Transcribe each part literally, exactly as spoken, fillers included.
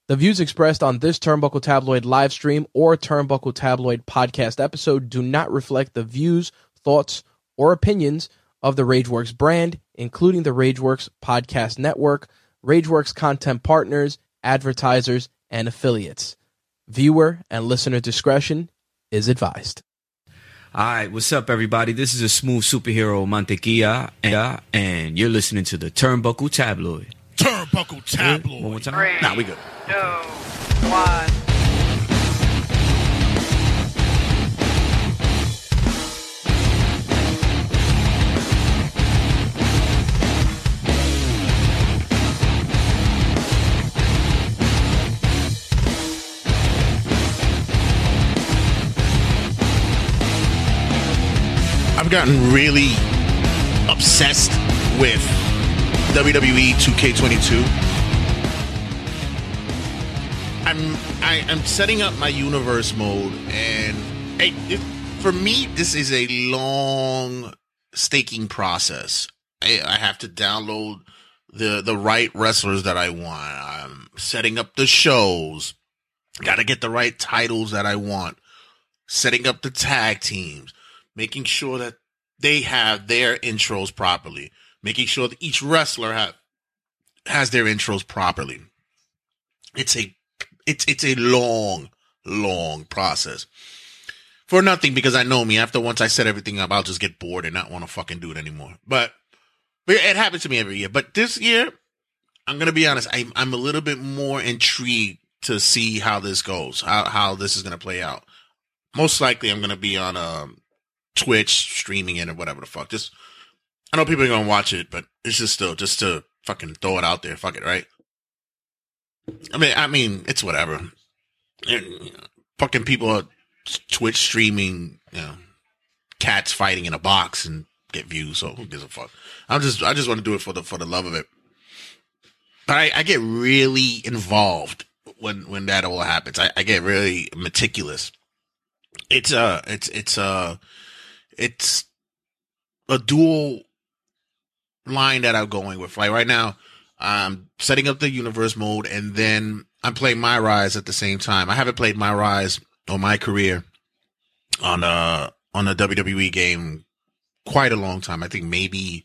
The views expressed on this Turnbuckle Tabloid live stream or Turnbuckle Tabloid podcast episode do not reflect the views, thoughts, or opinions of the Rageworks brand, including the Rageworks Podcast Network, Rageworks content partners, advertisers, and affiliates. Viewer and listener discretion is advised. All right, what's up, everybody? This is a smooth superhero, Mantequilla, and, and you're listening to the Turnbuckle Tabloid. Turnbuckle Tabloid. One more time. Three, Nah, we good. two, one. I've gotten really obsessed with W W E two K twenty-two. I'm I am setting up my universe mode, and hey, it, for me, this is a long staking process. I, I have to download the the right wrestlers that I want. I'm setting up the shows. Got to get the right titles that I want. Setting up the tag teams. Making sure that they have their intros properly. Making sure that each wrestler have, has their intros properly. It's a it's it's a long, long process. For nothing, because I know me. After once I set everything up, I'll just get bored and not want to fucking do it anymore. But, but it happens to me every year. But this year, I'm going to be honest, I, I'm a little bit more intrigued to see how this goes, how, how this is going to play out. Most likely, I'm going to be on um, Twitch, streaming it or whatever the fuck. Just, I know people are going to watch it, but it's just still, just to fucking throw it out there. Fuck it, right? I mean, I mean, it's whatever. And, you know, fucking people are Twitch streaming, you know, cats fighting in a box and get views. So who gives a fuck? I'm just, I just want to do it for the, for the love of it. But I, I get really involved when, when that all happens. I, I get really meticulous. It's uh it's, it's uh it's a dual line that I'm going with. Like right now, I'm setting up the universe mode, and then I'm playing My Rise at the same time. I haven't played My Rise or My Career on uh on a W W E game quite a long time. I think maybe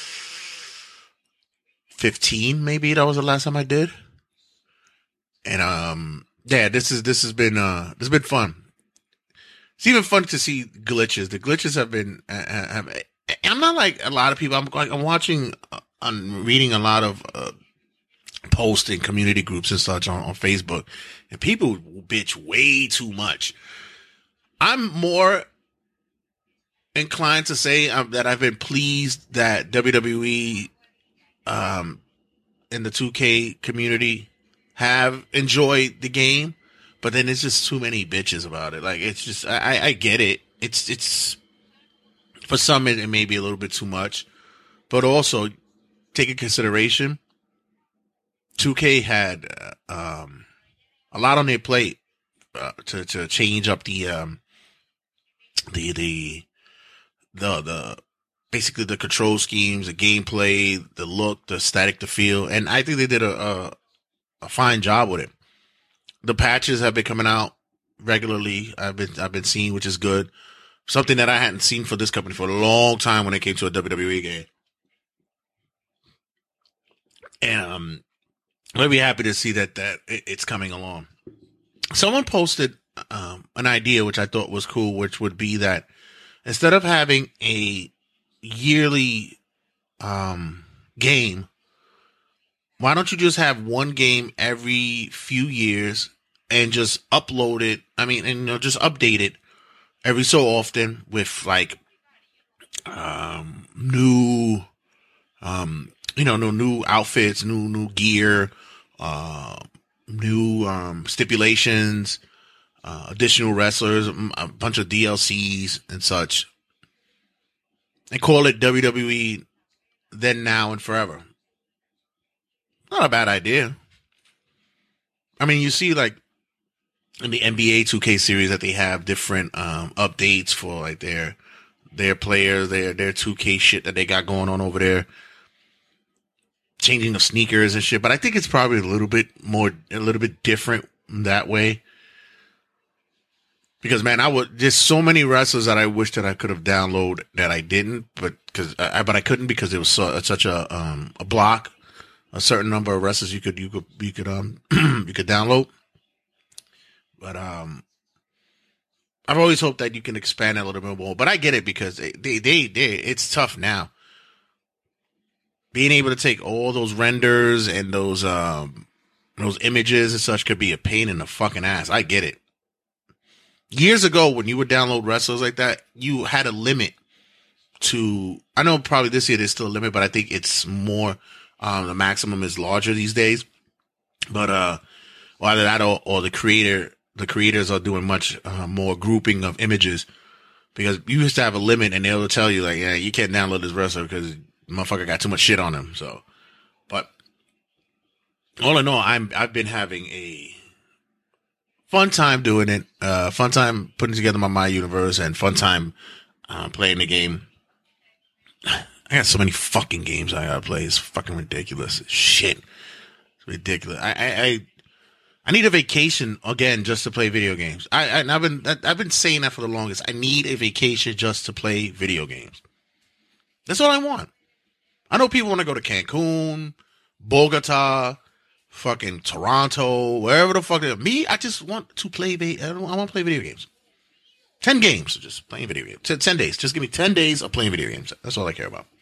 fifteen, maybe that was the last time I did. And um yeah, this is this has been uh this has been fun. It's even fun to see glitches. The glitches have been uh, have, I'm not like a lot of people. I'm like I'm watching, uh, I'm reading a lot of uh, posts in community groups and such on, on Facebook, and people bitch way too much. I'm more inclined to say um, that I've been pleased that W W E um, in the two K community have enjoyed the game. But then it's just too many bitches about it. Like, it's just, I, I get it. It's, it's, for some, it, it may be a little bit too much. But also, take in consideration, two K had uh, um, a lot on their plate uh, to, to change up the, um, the, the, the, the, basically the control schemes, the gameplay, the look, the static, the feel. And I think they did a, a, a fine job with it. The patches have been coming out regularly. I've been I've been seeing, which is good. Something that I hadn't seen for this company for a long time when it came to a W W E game. And um, I'm really happy to see that that it's coming along. Someone posted um, an idea which I thought was cool, which would be that instead of having a yearly um, game, why don't you just have one game every few years and just upload it? I mean, and you know, just update it every so often with like um, new, um, you know, no new outfits, new new gear, uh, new um, stipulations, uh, additional wrestlers, a bunch of D L Cs and such, and call it W W E Then, Now, and Forever. Not a bad idea. I mean, you see, like, in the N B A two K series that they have different um, updates for, like, their their players, their, their two K shit that they got going on over there. changing of sneakers and shit. But I think it's probably a little bit more, a little bit different that way. Because man, I would there's so many wrestlers that I wish that I could have downloaded that I didn't, but because I but I couldn't because it was so, such a um a block, a certain number of wrestlers you could you could you could um you could download. But um, I've always hoped that you can expand that a little bit more. But I get it because they they they, they it's tough now. Being able to take all those renders and those um those images and such could be a pain in the fucking ass. I get it. Years ago, when you would download wrestlers like that, you had a limit to, I know probably this year there's still a limit, but I think it's more, um, the maximum is larger these days. But, uh, either that or, or the creator, the creators are doing much uh, more grouping of images because you used to have a limit and they'll tell you like, yeah, you can't download this wrestler because motherfucker got too much shit on him. So, but all in all, I'm, I've been having a fun time doing it, uh, fun time putting together my My Universe and fun time, uh, playing the game. I got so many fucking games I gotta play. It's fucking ridiculous. Shit. It's ridiculous. I, I, I, I need a vacation again just to play video games. I, I, I've been, I've been saying that for the longest. I need a vacation just to play video games. That's all I want. I know people want to go to Cancun, Bogota, fucking Toronto, wherever the fuck. They, me, I just want to play. I, don't, I want to play video games. Ten games, just playing video games. Ten, ten days. Just give me ten days of playing video games. That's all I care about.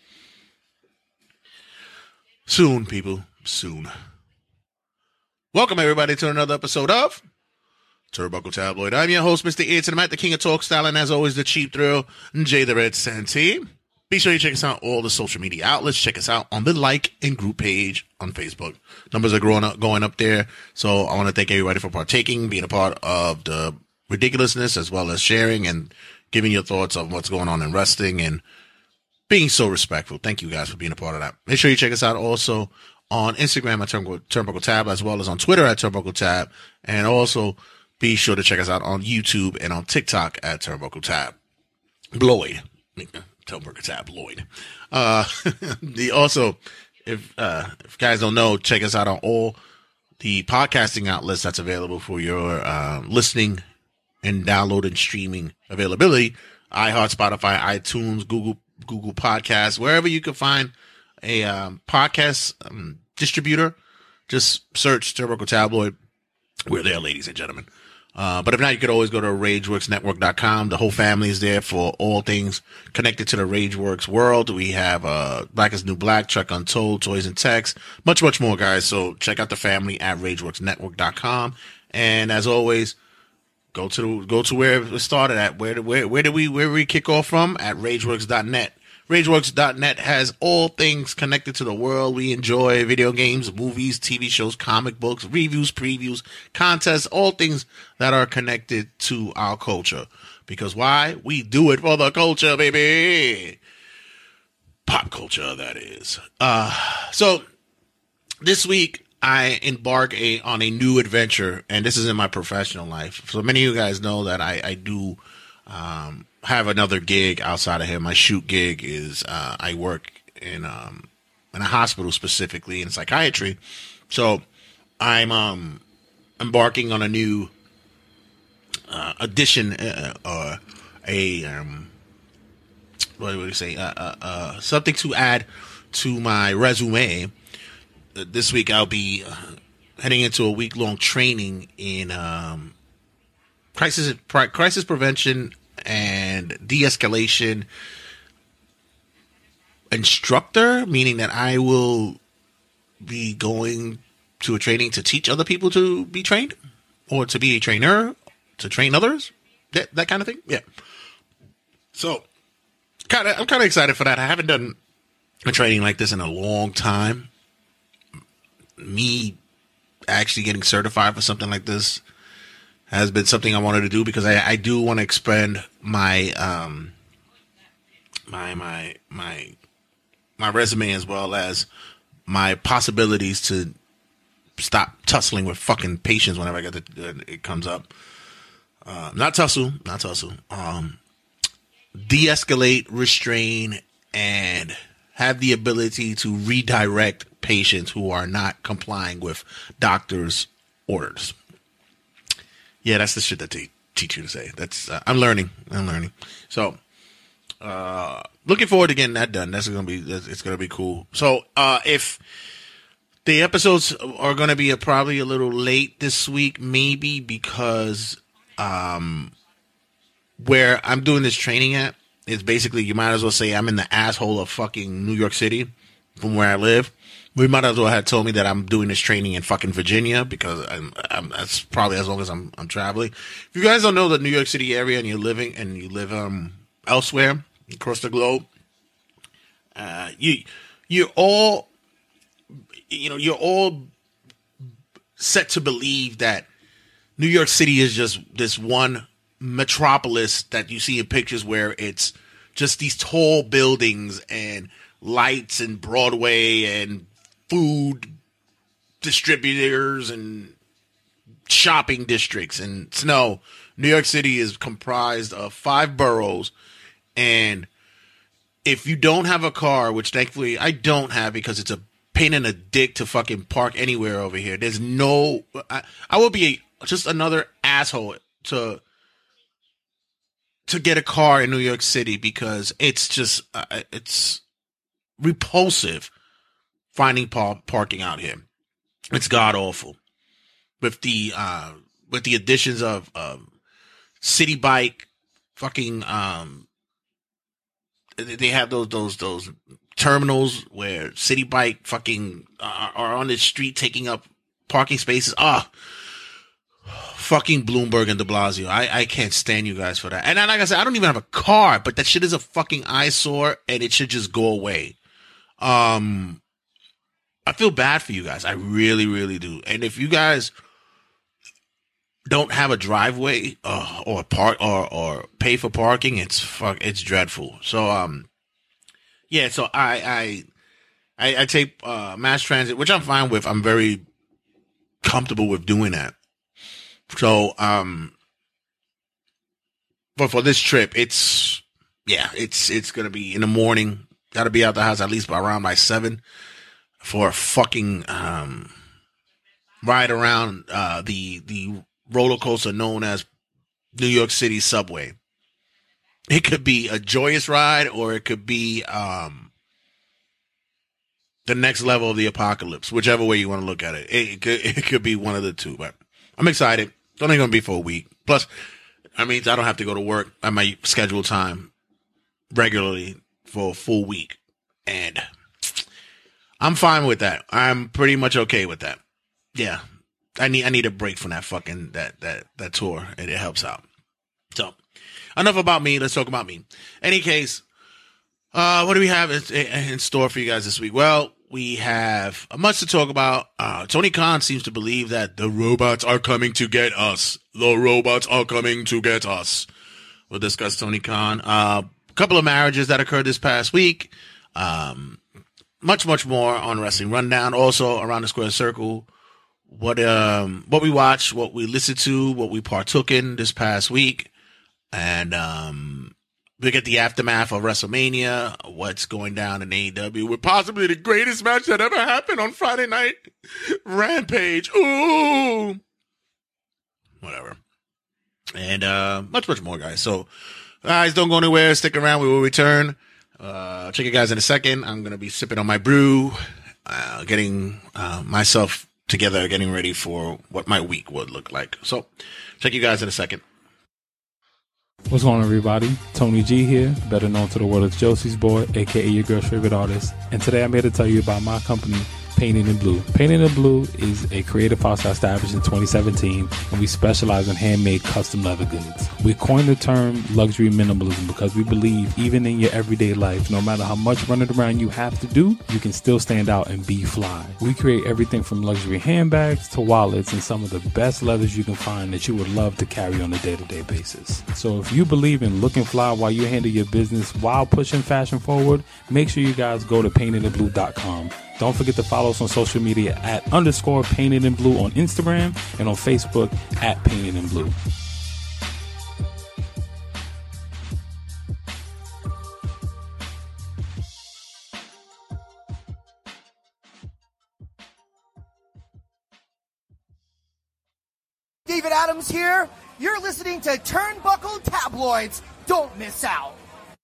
Soon, people. Soon. Welcome, everybody, to another episode of Turnbuckle Tabloid. I'm your host, Mister Ear to the Mat, the king of talk style, and as always, the cheap thrill, Jay the Red Santee. Be sure you check us out on all the social media outlets. Check us out on the like and group page on Facebook. Numbers are growing up, going up there. So I want to thank everybody for partaking, being a part of the ridiculousness, as well as sharing and giving your thoughts on what's going on in wrestling and being so respectful. Thank you guys for being a part of that. Make sure you check us out also on Instagram at Turnbuckle, Turnbuckle Tab, as well as on Twitter at Turnbuckle Tab. And also be sure to check us out on YouTube and on TikTok at Turnbuckle Tab. Lloyd. Turnbuckle Tabloid. Uh, the also, if uh, if guys don't know, check us out on all the podcasting outlets that's available for your uh, listening and download and streaming availability. iHeart, Spotify, iTunes, Google Google Podcasts, wherever you can find a um, podcast um, distributor. Just search Turnbuckle Tabloid. We're there, ladies and gentlemen. Uh, but if not, you could always go to Rageworks Network dot com. The whole family is there for all things connected to the Rageworks world. We have, uh, Black is New Black, Trek Untold, Toys and Techs, much, much more, guys. So check out the family at Rageworks Network dot com. And as always, go to, go to where it started at. Where, where, where did we, where did we kick off from? At Rageworks dot net. Rageworks dot net has all things connected to the world we enjoy: video games, movies, T V shows, comic books, reviews, previews, contests, all things that are connected to our culture. Because why? We do it for the culture, baby. Pop culture, that is. Uh, so this week I embark a, on a new adventure, and this is in my professional life. So many of you guys know that I, I do, um, have another gig outside of here. My shoot gig is, uh, I work in, um, in a hospital specifically in psychiatry. So I'm, um, embarking on a new, uh, addition, uh, or a, um, what do you say? Uh, uh, uh, something to add to my resume. Uh, this week I'll be uh, heading into a week long training in, um, crisis, crisis prevention and de-escalation instructor, meaning that I will be going to a training to teach other people to be trained, or to be a trainer to train others, that that kind of thing. Yeah. So, kind of, I'm kind of excited for that. I haven't done a training like this in a long time. Me actually getting certified for something like this has been something I wanted to do, because I, I do want to expand my um my my my my resume, as well as my possibilities to stop tussling with fucking patients whenever I get the, uh, it comes up. Uh, not tussle, not tussle. Um, de-escalate, restrain, and have the ability to redirect patients who are not complying with doctors' orders. Yeah, that's the shit that they teach you to say. That's uh, I'm learning. I'm learning. So, uh, looking forward to getting that done. That's gonna be. That's, it's gonna be cool. So, uh, if the episodes are gonna be a, probably a little late this week, maybe because um, where I'm doing this training at is basically, you might as well say I'm in the asshole of fucking New York City from where I live. We might as well have told me that I'm doing this training in fucking Virginia, because I'm, I'm, that's probably as long as I'm, I'm traveling. If you guys don't know the New York City area and you're living and you live um elsewhere across the globe, uh, you you're all you know you're all set to believe that New York City is just this one metropolis that you see in pictures, where it's just these tall buildings and lights and Broadway and food distributors and shopping districts. And no, New York City is comprised of five boroughs, and if you don't have a car, which thankfully I don't have because it's a pain in the dick to fucking park anywhere over here, there's no I, I will be a, just another asshole to to get a car in New York City, because it's just uh, it's repulsive finding par- parking out here. It's god awful. With the uh, with the additions of um, City Bike, fucking um, they have those those those terminals where City Bike fucking uh, are on the street taking up parking spaces. Ah, fucking Bloomberg and De Blasio. I I can't stand you guys for that. And like I said, I don't even have a car, but that shit is a fucking eyesore, and it should just go away. Um. I feel bad for you guys. I really, really do. And if you guys don't have a driveway uh, or park or, or pay for parking, it's fuck, it's dreadful. So um, yeah. So I I I, I take uh, mass transit, which I'm fine with. I'm very comfortable with doing that. So um, but for this trip, it's yeah, it's it's gonna be in the morning. Got to be out the house at least by around by seven. For a fucking um, ride around uh, the the roller coaster known as New York City subway. It could be a joyous ride, or it could be um, the next level of the apocalypse, whichever way you want to look at it. It, it, could, it could be one of the two, but I'm excited. It's only going to be for a week. Plus, that means I don't have to go to work at my scheduled time regularly for a full week. And I'm fine with that. I'm pretty much okay with that. Yeah. I need I need a break from that fucking that that that tour, and it helps out. So, enough about me. Let's talk about me. Any case, uh, what do we have in, in store for you guys this week? Well, we have much to talk about. Uh, Tony Khan seems to believe that the robots are coming to get us. The robots are coming to get us. We'll discuss Tony Khan. Uh, a couple of marriages that occurred this past week. Um. Much, much more on Wrestling Rundown. Also, Around the Square Circle, what um what we watched, what we listened to, what we partook in this past week. And um we get the aftermath of WrestleMania, what's going down in A E W with possibly the greatest match that ever happened on Friday night. Rampage. Ooh. Whatever. And uh much, much more, guys. So, guys, don't go anywhere. Stick around. We will return. Uh, check you guys in a second. I'm going to be sipping on my brew, uh, getting uh, myself together, getting ready for what my week would look like. So, check you guys in a second. What's going on, everybody? Tony G here, better known to the world as Josie's Boy, aka your girl's favorite artist. And today I'm here to tell you about my company, Painted in Blue. Painted in Blue is a creative house established in twenty seventeen, and we specialize in handmade custom leather goods. We coined the term luxury minimalism because we believe even in your everyday life, no matter how much running around you have to do, you can still stand out and be fly. We create everything from luxury handbags to wallets and some of the best leathers you can find that you would love to carry on a day-to-day basis. So if you believe in looking fly while you handle your business while pushing fashion forward, make sure you guys go to painted in blue dot com. Don't forget to follow us on social media at underscore Painted in Blue on Instagram and on Facebook at Painted in Blue. David Adams here. You're listening to Turnbuckle Tabloids. Don't miss out.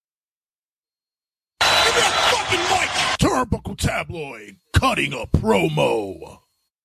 Give me that fucking mic! Turnbuckle Tabloid, cutting a promo.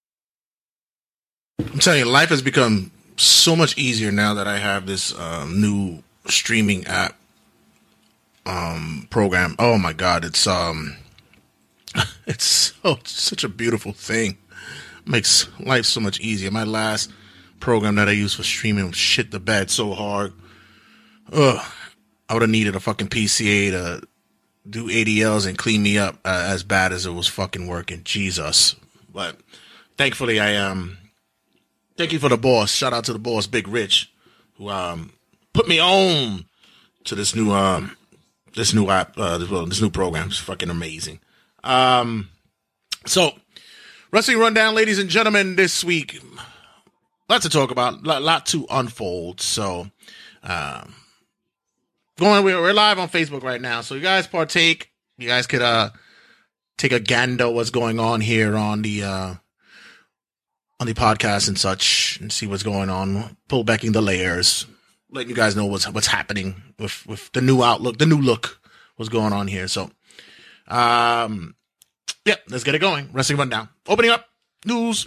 I'm telling you, life has become so much easier now that I have this um, new streaming app um, program. Oh my God, it's um, it's so such a beautiful thing. Makes life so much easier. My last program that I used for streaming shit the bed so hard. Ugh, I would have needed a fucking P C A to do A D Ls and clean me up uh, as bad as it was fucking working. Jesus. But thankfully I um thank you for the boss. Shout out to the boss, Big Rich, who um put me on to this new um this new app uh this, well, this new program. It's fucking amazing. Um so Wrestling Rundown, ladies and gentlemen, this week. Lots to talk about, lot, lot to unfold. So um Going, we're live on Facebook right now, so you guys partake. You guys could uh take a gander what's going on here on the uh on the podcast and such, and see what's going on. Pull backing the layers, letting you guys know what's what's happening with with the new outlook, the new look, what's going on here. So, um, yeah, let's get it going. Wrestling Rundown, opening up news.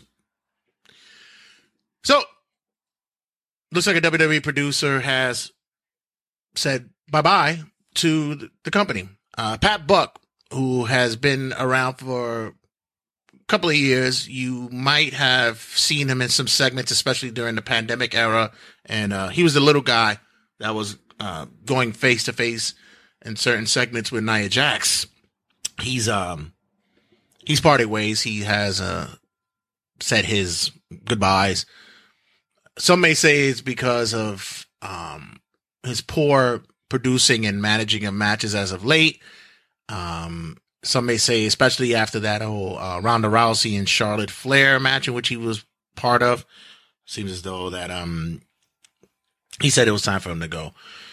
So, looks like a W W E producer has said bye-bye to the company. Uh, Pat Buck, who has been around for a couple of years, you might have seen him in some segments, especially during the pandemic era. And uh, he was the little guy that was uh, going face-to-face in certain segments with Nia Jax. He's um he's parted ways. He has uh, said his goodbyes. Some may say it's because of um, his poor producing and managing of matches as of late. Um, some may say, especially after that whole uh, Ronda Rousey and Charlotte Flair match in which he was part of, seems as though that um he said it was time for him to go.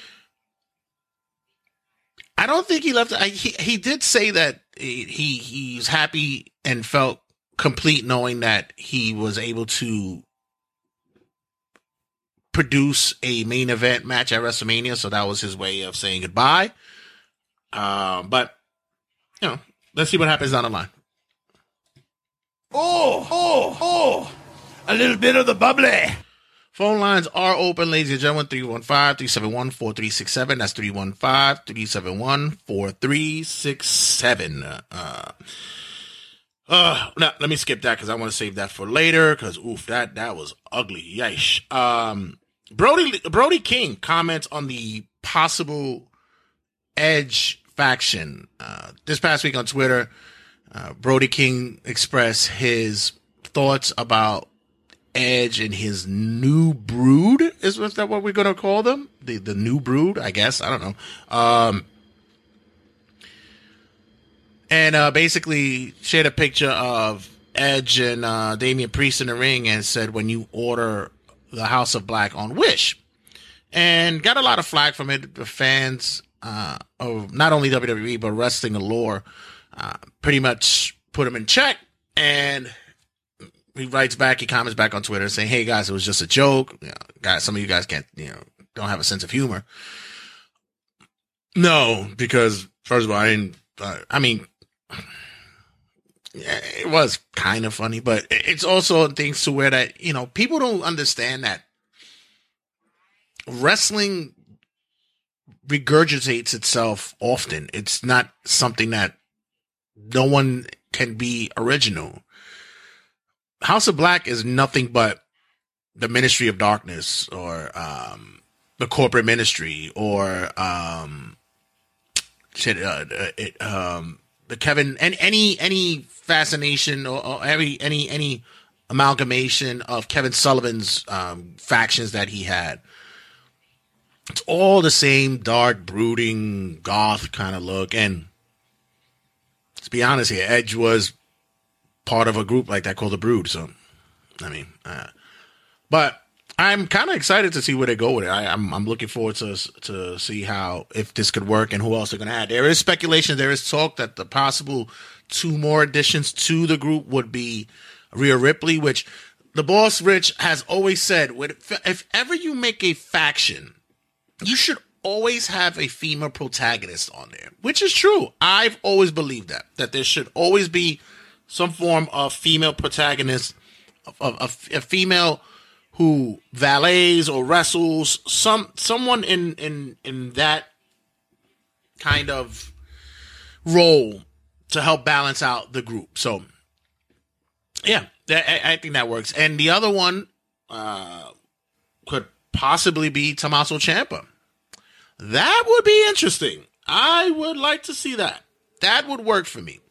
I don't think he left. I, he he did say that he he was happy and felt complete knowing that he was able to produce a main event match at WrestleMania, so that was his way of saying goodbye. Uh, but, you know, let's see what happens down the line. Oh, oh, oh, a little bit of the bubbly. Phone lines are open, ladies and gentlemen. three one five, three seven one, four three six seven. That's three one five, three seven one, four three six seven. Uh, uh, now, let me skip that because I want to save that for later because, oof, that, that was ugly. Yeesh. Um, Brody Brody King comments on the possible Edge faction. Uh, this past week on Twitter, uh, Brody King expressed his thoughts about Edge and his new brood. Is, is that what we're going to call them? The the new brood, I guess. I don't know. Um, and uh, basically shared a picture of Edge and uh, Damian Priest in the ring and said, when you order the House of Black on Wish, and got a lot of flack from it. The fans uh, of not only W W E but wrestling allure uh, pretty much put him in check. And he writes back, he comments back on Twitter saying, "Hey guys, it was just a joke. You know, guys, some of you guys can't, you know, don't have a sense of humor." No, because first of all, I didn't. Uh, I mean, it was kind of funny, but it's also things to where that, you know, people don't understand that wrestling regurgitates itself often. It's not something that no one can be original. House of Black is nothing but the Ministry of Darkness or um, the corporate ministry or um, shit, uh, it, um, the Kevin and any any fascination or, or every any any amalgamation of Kevin Sullivan's um, factions that he had. It's all the same dark, brooding, goth kind of look. And let's be honest here, Edge was part of a group like that called the Brood. So, I mean, uh, but I'm kind of excited to see where they go with it. I, I'm I'm looking forward to to see how, if this could work and who else they're going to add. There is speculation, there is talk that the possible two more additions to the group would be Rhea Ripley, which the boss Rich has always said, if ever you make a faction, you should always have a female protagonist on there, which is true. I've always believed that, that there should always be some form of female protagonist, of, of, a female who valets or wrestles, some someone in, in, in that kind of role to help balance out the group. So, yeah, that, I, I think that works. And the other one uh, could possibly be Tommaso Ciampa. That would be interesting. I would like to see that. That would work for me.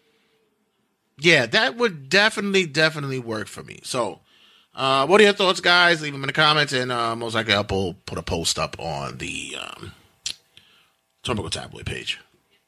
Yeah, that would definitely, definitely work for me. So, uh, what are your thoughts, guys? Leave them in the comments, and uh, most likely I'll put a post up on the um, Turnbuckle Tabloid page.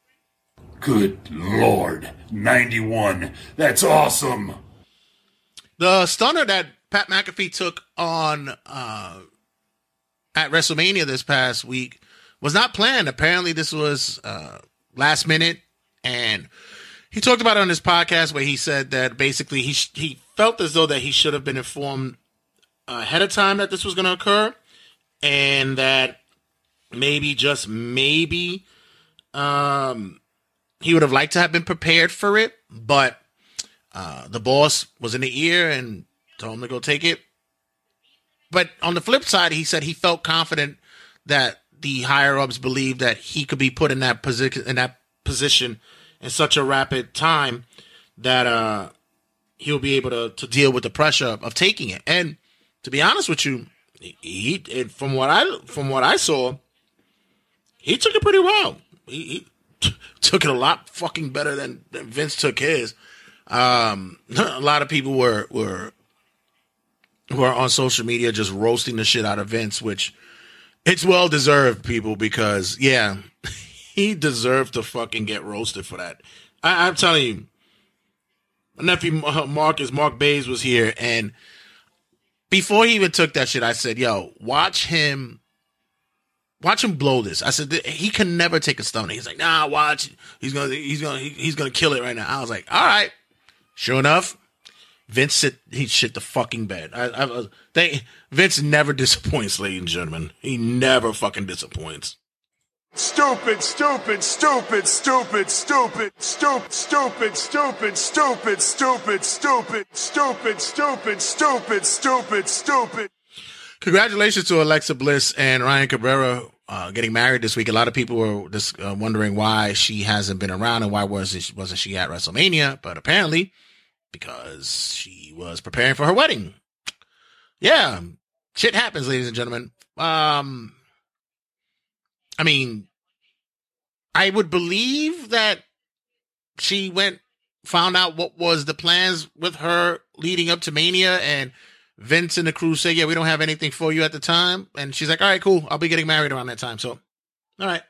Good Lord, ninety-one. That's awesome. The stunner that Pat McAfee took on uh, at WrestleMania this past week was not planned. Apparently, this was uh, last minute, and he talked about it on his podcast where he said that basically he sh- he felt as though that he should have been informed ahead of time that this was going to occur, and that maybe, just maybe, um, he would have liked to have been prepared for it, but uh, the boss was in the ear and told him to go take it. But on the flip side, he said he felt confident that the higher-ups believed that he could be put in that position in that position in such a rapid time that uh, he'll be able to, to deal with the pressure of taking it. And to be honest with you, he, he from what I from what I saw, he took it pretty well. He, he t- took it a lot fucking better than, than Vince took his. Um, a lot of people were were who are on social media just roasting the shit out of Vince, which it's well deserved, people, because yeah, he deserved to fucking get roasted for that. I, I'm telling you, my nephew Marcus, Mark Bays was here, and before he even took that shit, I said, yo, watch him, watch him blow this. I said, he can never take a stunner. He's like, nah, watch. He's gonna, he's gonna, he's gonna kill it right now. I was like, all right. Sure enough, Vince sit, he shit the fucking bed. I, I, they, Vince never disappoints, ladies and gentlemen. He never fucking disappoints. Stupid, stupid, stupid, stupid, stupid, stupid, stupid, stupid, stupid, stupid, stupid, stupid, stupid, stupid, stupid, stupid. Congratulations to Alexa Bliss and Ryan Cabrera uh, getting married this week. A lot of people were just uh, wondering why she hasn't been around and why wasn't wasn't she at WrestleMania? But apparently, because she was preparing for her wedding. Yeah, shit happens, ladies and gentlemen. Um, I mean, I would believe that she went, found out what was the plans with her leading up to Mania, and Vince and the crew say, yeah, we don't have anything for you at the time. And she's like, all right, cool. I'll be getting married around that time. So, all right.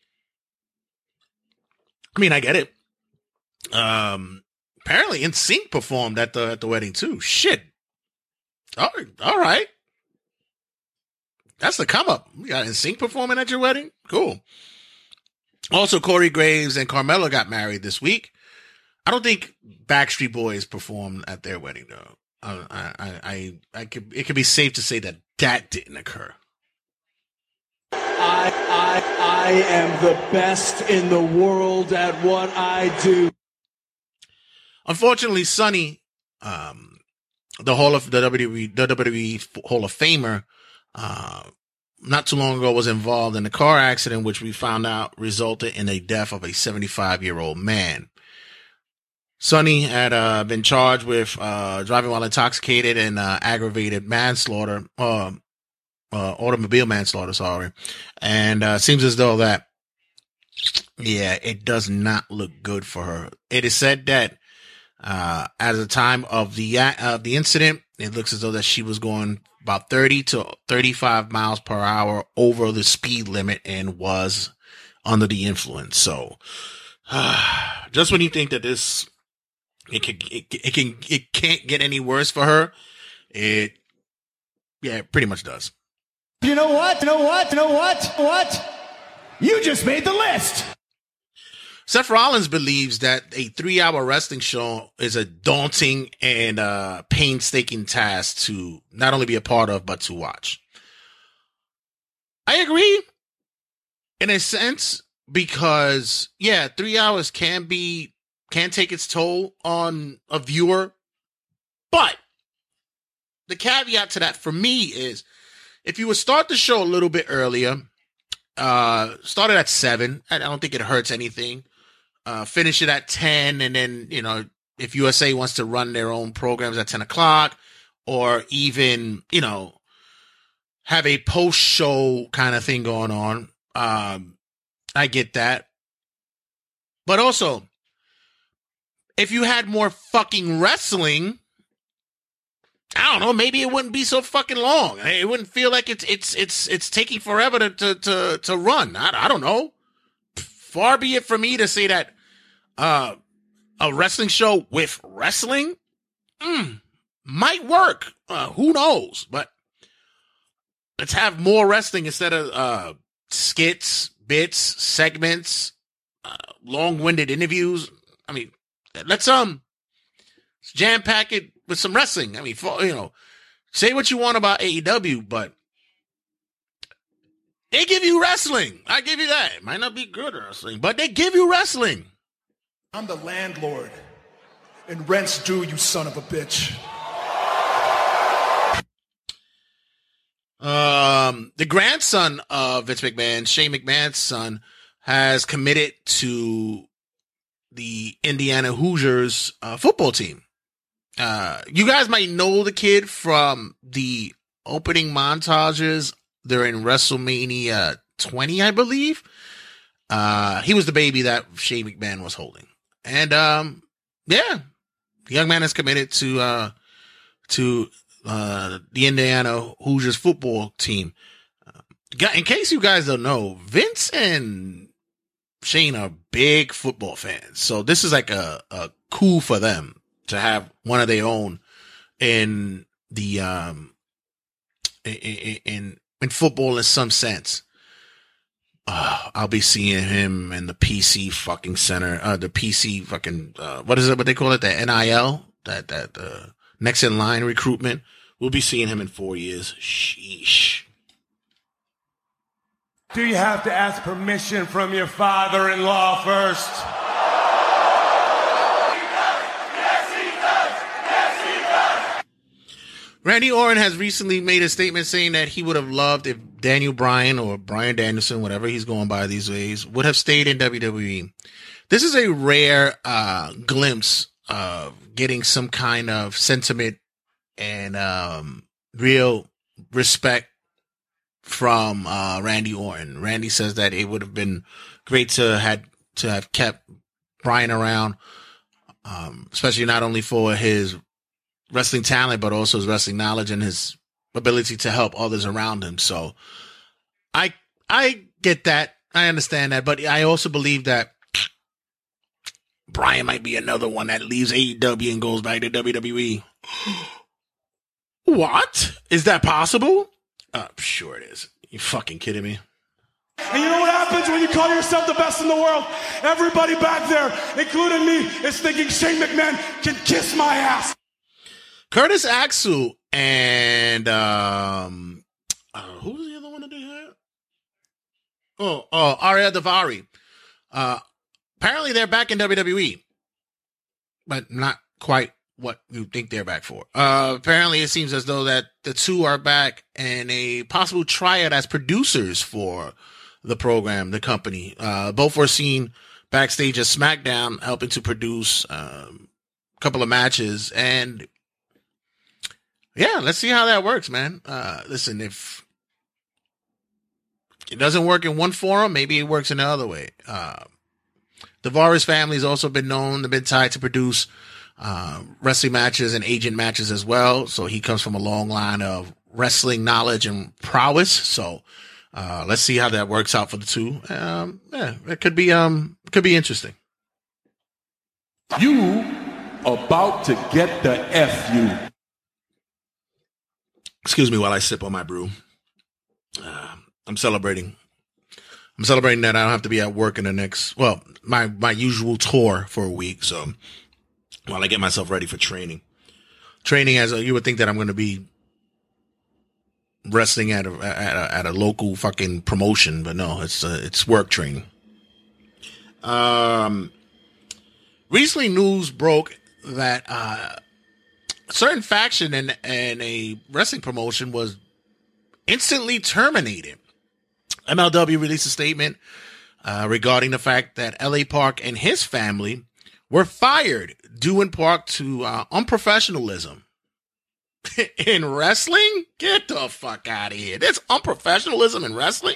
I mean, I get it. Um, apparently NSYNC performed at the, at the wedding too. Shit. All right. All right. That's the come up. You got NSYNC performing at your wedding? Cool. Also, Corey Graves and Carmella got married this week. I don't think Backstreet Boys performed at their wedding, though. I, I, I, I could, it could be safe to say that that didn't occur. I, I, I am the best in the world at what I do. Unfortunately, Sonny, um, the Hall of the W W E, the W W E Hall of Famer, uh, not too long ago was involved in a car accident, which we found out resulted in the death of a seventy-five-year-old man. Sonny had uh, been charged with uh, driving while intoxicated and uh, aggravated manslaughter, uh, uh, automobile manslaughter, sorry. And uh, seems as though that, yeah, it does not look good for her. It is said that uh, at the time of the uh, of the incident, it looks as though that she was going about thirty to thirty-five miles per hour over the speed limit and was under the influence. So uh, just when you think that this It can, it, it can, it can't get any worse for her. It, yeah, it pretty much does. You know what? You know what? You know what? What? You just made the list. Seth Rollins believes that a three-hour wrestling show is a daunting and uh, painstaking task to not only be a part of, but to watch. I agree in a sense because, yeah, three hours can be, can take its toll on a viewer. But the caveat to that for me is if you would start the show a little bit earlier, uh, started at seven, I don't think it hurts anything. Uh, finish it at ten, and then, you know, if U S A wants to run their own programs at ten o'clock, or even, you know, have a post-show kind of thing going on, um, I get that. But also, if you had more fucking wrestling, I don't know, maybe it wouldn't be so fucking long. It wouldn't feel like it's it's it's it's taking forever to to to, to run. I, I don't know. Far be it from me to say that uh, a wrestling show with wrestling mm, might work. Uh, who knows? But let's have more wrestling instead of uh, skits, bits, segments, uh, long-winded interviews. I mean, let's um jam pack it with some wrestling. I mean, for, you know, say what you want about A E W, but they give you wrestling. I give you that. It might not be good wrestling, but they give you wrestling. I'm the landlord, and rent's due, you son of a bitch. Um, the grandson of Vince McMahon, Shane McMahon's son, has committed to the Indiana Hoosiers uh, football team. Uh, you guys might know the kid from the opening montages. They're in WrestleMania twenty, I believe. Uh, he was the baby that Shane McMahon was holding. And, um, yeah, the young man is committed to, uh, to, uh, the Indiana Hoosiers football team. Uh, in case you guys don't know, Vince and Shane are big football fans. So this is like a, a coup for them to have one of their own in the, um, in, in, in football in some sense. Uh, I'll be seeing him in the P C fucking center, uh, the P C fucking, uh, what is it, what they call it? The N I L, that, that, uh, next in line recruitment. We'll be seeing him in four years. Sheesh. Do you have to ask permission from your father-in-law first? Randy Orton has recently made a statement saying that he would have loved if Daniel Bryan or Bryan Danielson, whatever he's going by these days, would have stayed in W W E. This is a rare uh, glimpse of getting some kind of sentiment and um, real respect from uh, Randy Orton. Randy says that it would have been great to had to have kept Bryan around, um, especially not only for his wrestling talent, but also his wrestling knowledge and his ability to help others around him. So I, I get that. I understand that, but I also believe that Bryan might be another one that leaves A E W and goes back to W W E. What? Is that possible? Uh, sure it is. You fucking kidding me? And you know what happens when you call yourself the best in the world? Everybody back there, including me, is thinking Shane McMahon can kiss my ass. Curtis Axel and um, uh, who was the other one that they had? Oh, oh, Ariya Daivari. Uh, apparently they're back in W W E, but not quite what you think they're back for. Uh, apparently it seems as though that the two are back in a possible tryout as producers for the program, the company. Uh, both were seen backstage at SmackDown helping to produce um, a couple of matches, and yeah, let's see how that works, man. Uh, listen, if it doesn't work in one forum, maybe it works in the other way. Uh, the Daivari family has also been known to been tied to produce uh, wrestling matches and agent matches as well. So he comes from a long line of wrestling knowledge and prowess. So uh, let's see how that works out for the two. Um, yeah, it could be um, it could be interesting. You about to get the F you. Excuse me while I sip on my brew. Uh, I'm celebrating I'm celebrating that I don't have to be at work in the next, well, my, my usual tour for a week. So while I get myself ready for training, training as a, you would think that I'm going to be wrestling at a, at a, at a local fucking promotion, but no, it's, uh, it's work training. Um, recently news broke that, uh, a certain faction in, in a wrestling promotion was instantly terminated. M L W released a statement uh, regarding the fact that L A Park and his family were fired due in part to uh, unprofessionalism. In wrestling? Get the fuck out of here. There's unprofessionalism in wrestling?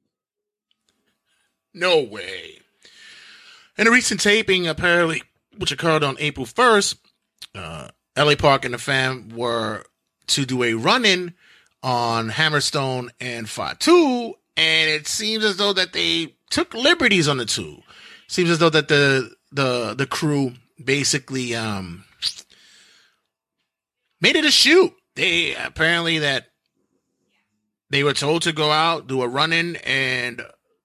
No way. In a recent taping, apparently, which occurred on April first, uh, L A Park and the fam were to do a run-in on Hammerstone and Fatu, and it seems as though that they took liberties on the two. Seems as though that the the the crew basically um made it a shoot. They apparently that they were told to go out, do a run-in, and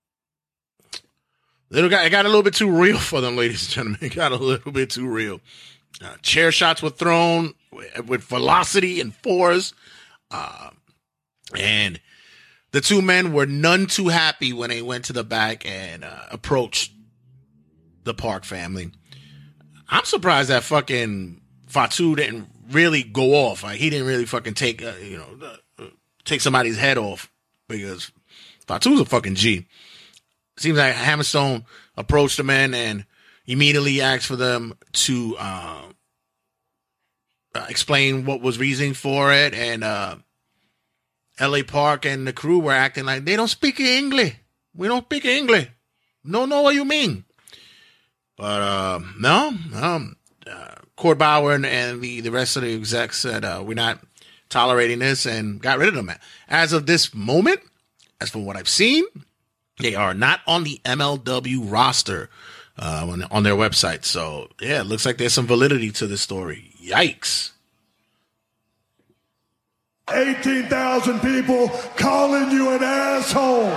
little guy, it got a little bit too real for them, ladies and gentlemen. It got a little bit too real. Uh, chair shots were thrown with, with velocity and force, uh, and the two men were none too happy when they went to the back and uh, approached the Park family. I'm surprised that fucking Fatu didn't really go off. Like, he didn't really fucking take, uh, you know, uh, take somebody's head off, because Fatu's a fucking G. Seems like Hammerstone approached the men and immediately asked for them to uh, uh, explain what was reasoning for it, and uh, L A Park and the crew were acting like they don't speak English. We don't speak English. No, know what you mean. But uh, no, um, uh, Court Bauer and, and the, the rest of the execs said uh, we're not tolerating this and got rid of them. As of this moment, as for what I've seen, they are not on the M L W roster uh, on, on their website. So yeah, it looks like there's some validity to this story. Yikes. eighteen thousand people calling you an asshole.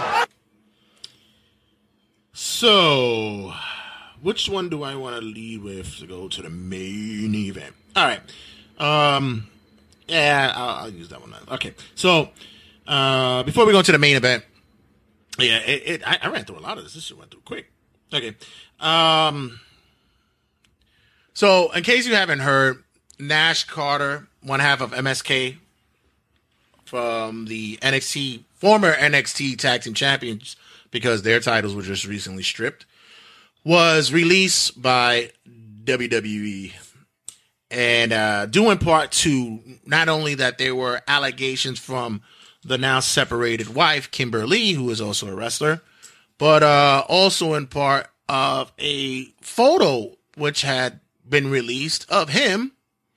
So, which one do I want to lead with to go to the main event? All right. Um, yeah, I'll, I'll use that one. Okay. So, uh, before we go to the main event, yeah, it, it I, I ran through a lot of this. This shit went through quick. Okay. Um, so, in case you haven't heard, Nash Carter, one half of M S K, from the N X T, former N X T Tag Team Champions, because their titles were just recently stripped, was released by W W E. And uh, due in part to not only that there were allegations from the now separated wife, Kimber Lee, who is also a wrestler, but uh, also in part of a photo which had been released of him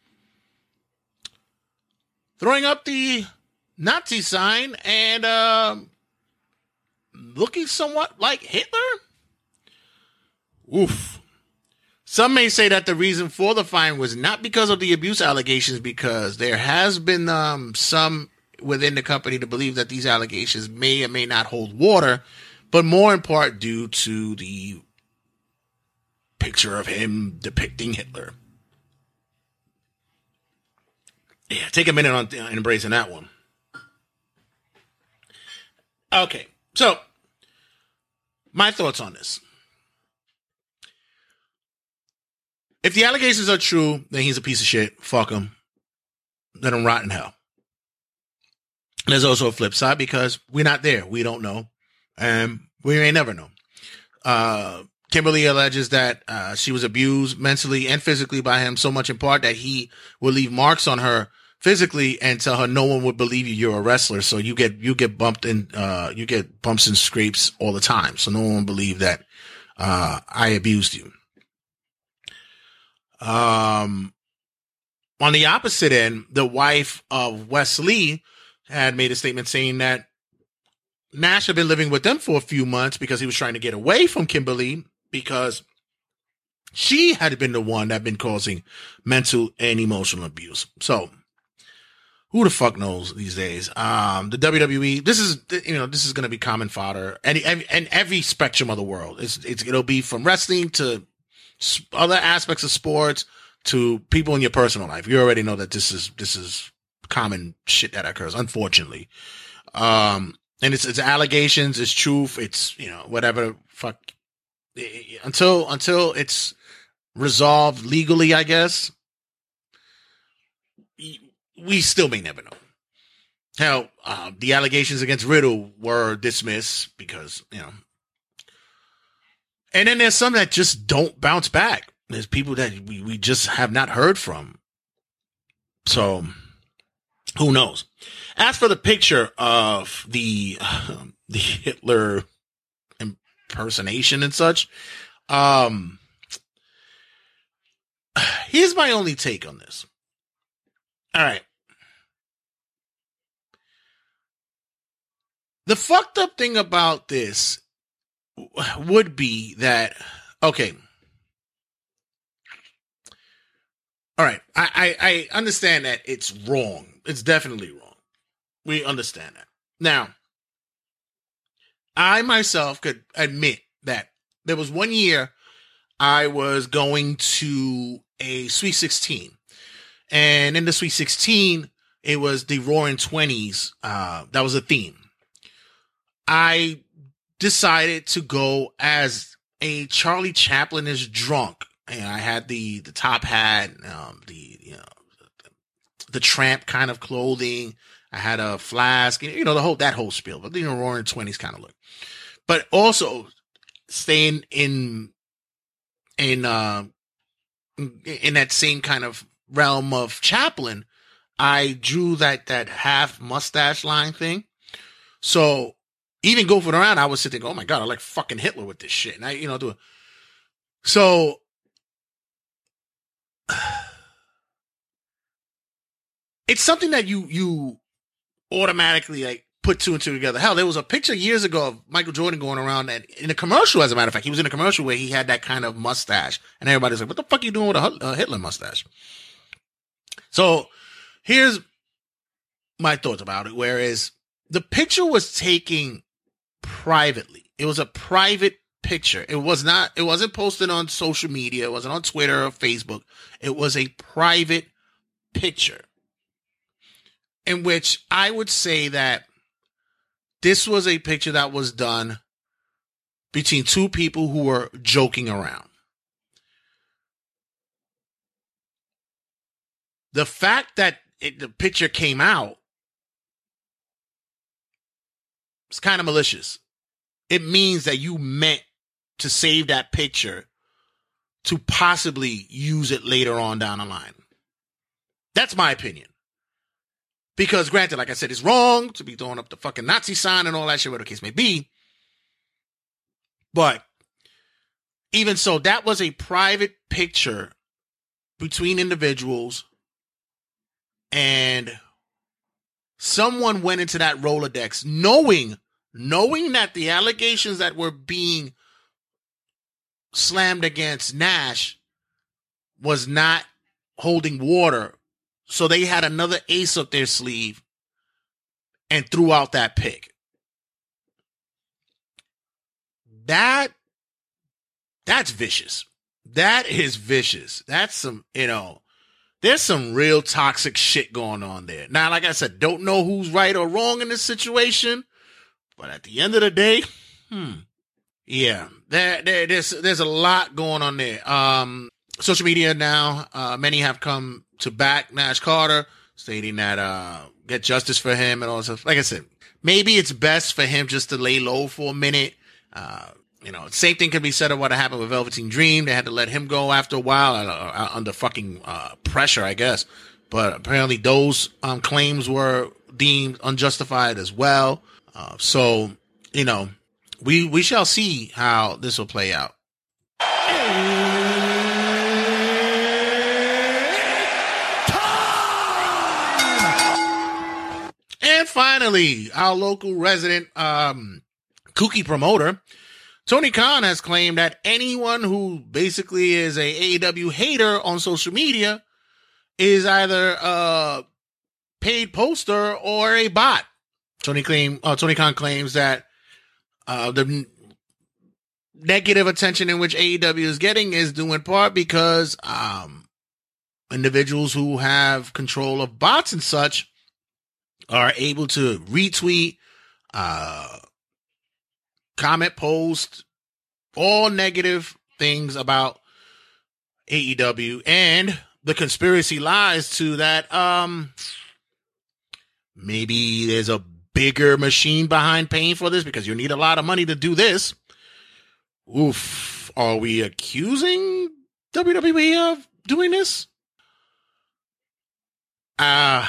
throwing up the Nazi sign and uh, looking somewhat like Hitler. Oof. Some may say that the reason for the fine was not because of the abuse allegations, because there has been um, some within the company to believe that these allegations may or may not hold water, but more in part due to the picture of him depicting Hitler. Yeah, take a minute on uh, embracing that one. Okay, so my thoughts on this. If the allegations are true, then he's a piece of shit. Fuck him. Let him rot in hell. There's also a flip side, because we're not there. We don't know. And we may never know. Uh, Kimberly alleges that uh, she was abused mentally and physically by him, so much in part that he will leave marks on her physically and tell her no one would believe you. You're a wrestler. So you get, you get bumped in, uh, you get bumps and scrapes all the time. So no one will believe that, uh, I abused you. Um, on the opposite end, the wife of Wes Lee had made a statement saying that Nash had been living with them for a few months because he was trying to get away from Kimberly, because she had been the one that had been causing mental and emotional abuse. So who the fuck knows these days? Um, the W W E, this is, you know, this is going to be common fodder. And, and, and every spectrum of the world. It's, it's, it'll be from wrestling to other aspects of sports to people in your personal life. You already know that this is, this is common shit that occurs, unfortunately. Um, and it's, it's allegations, it's truth, it's, you know, whatever, fuck. Until, until it's resolved legally, I guess, we still may never know. Hell, uh, the allegations against Riddle were dismissed because, you know. And then there's some that just don't bounce back. There's people that we, we just have not heard from. So, who knows? As for the picture of the, uh, the Hitler impersonation and such, um, here's my only take on this. All right. The fucked up thing about this would be that, okay. All right. I, I, I understand that it's wrong. It's definitely wrong. We understand that. Now, I myself could admit that there was one year I was going to a Sweet sixteen. And in the Sweet sixteen, it was the Roaring Twenties. Uh, that was a theme. I decided to go as a Charlie Chaplin is drunk. And I had the, the top hat, um, the, you know, the, the tramp kind of clothing. I had a flask, you know, the whole, that whole spiel, but you know, Roaring Twenties kind of look, but also staying in, in, uh, in that same kind of realm of Chaplin, I drew that, that half mustache line thing. So even goofing around, I was sitting, oh my God, I like fucking Hitler with this shit. And I, you know, do it. So it's something that you, you automatically like put two and two together. Hell, there was a picture years ago of Michael Jordan going around that in a commercial, as a matter of fact, he was in a commercial where he had that kind of mustache and everybody's like, what the fuck are you doing with a, a Hitler mustache? So here's my thoughts about it. Whereas the picture was taken privately. It was a private picture. It was not, it wasn't posted on social media. It wasn't on Twitter or Facebook. It was a private picture in which I would say that this was a picture that was done between two people who were joking around. The fact that it, the picture came out, it's kind of malicious. It means that you meant to save that picture to possibly use it later on down the line. That's my opinion. Because granted, like I said, it's wrong to be throwing up the fucking Nazi sign and all that shit, whatever the case may be. But even so, that was a private picture between individuals, and someone went into that Rolodex knowing, knowing that the allegations that were being slammed against Nash was not holding water. So they had another ace up their sleeve and threw out that pick. That, that's vicious. That is vicious. That's some, you know, there's some real toxic shit going on there. Now, like I said, don't know who's right or wrong in this situation, but at the end of the day, hmm, yeah, there, there there's there's a lot going on there. Um, social media now, uh, many have come to back Nash Carter, stating that uh, get justice for him and all that stuff. Like I said, maybe it's best for him just to lay low for a minute. Uh, you know, same thing can be said of what happened with Velveteen Dream. They had to let him go after a while uh, under fucking uh, pressure, I guess. But apparently those um, claims were deemed unjustified as well. Uh, so, you know, we we shall see how this will play out. And finally, our local resident um, kooky promoter, Tony Khan, has claimed that anyone who basically is a A E W hater on social media is either uh, paid poster or a bot. Tony claim, uh, Tony Khan claims that uh, the n- negative attention in which A E W is getting is due in part because um, individuals who have control of bots and such are able to retweet, uh, comment, post, all negative things about A E W, and the conspiracy lies to that um maybe there's a bigger machine behind paying for this because you need a lot of money to do this. Oof. Are we accusing W W E of doing this? Uh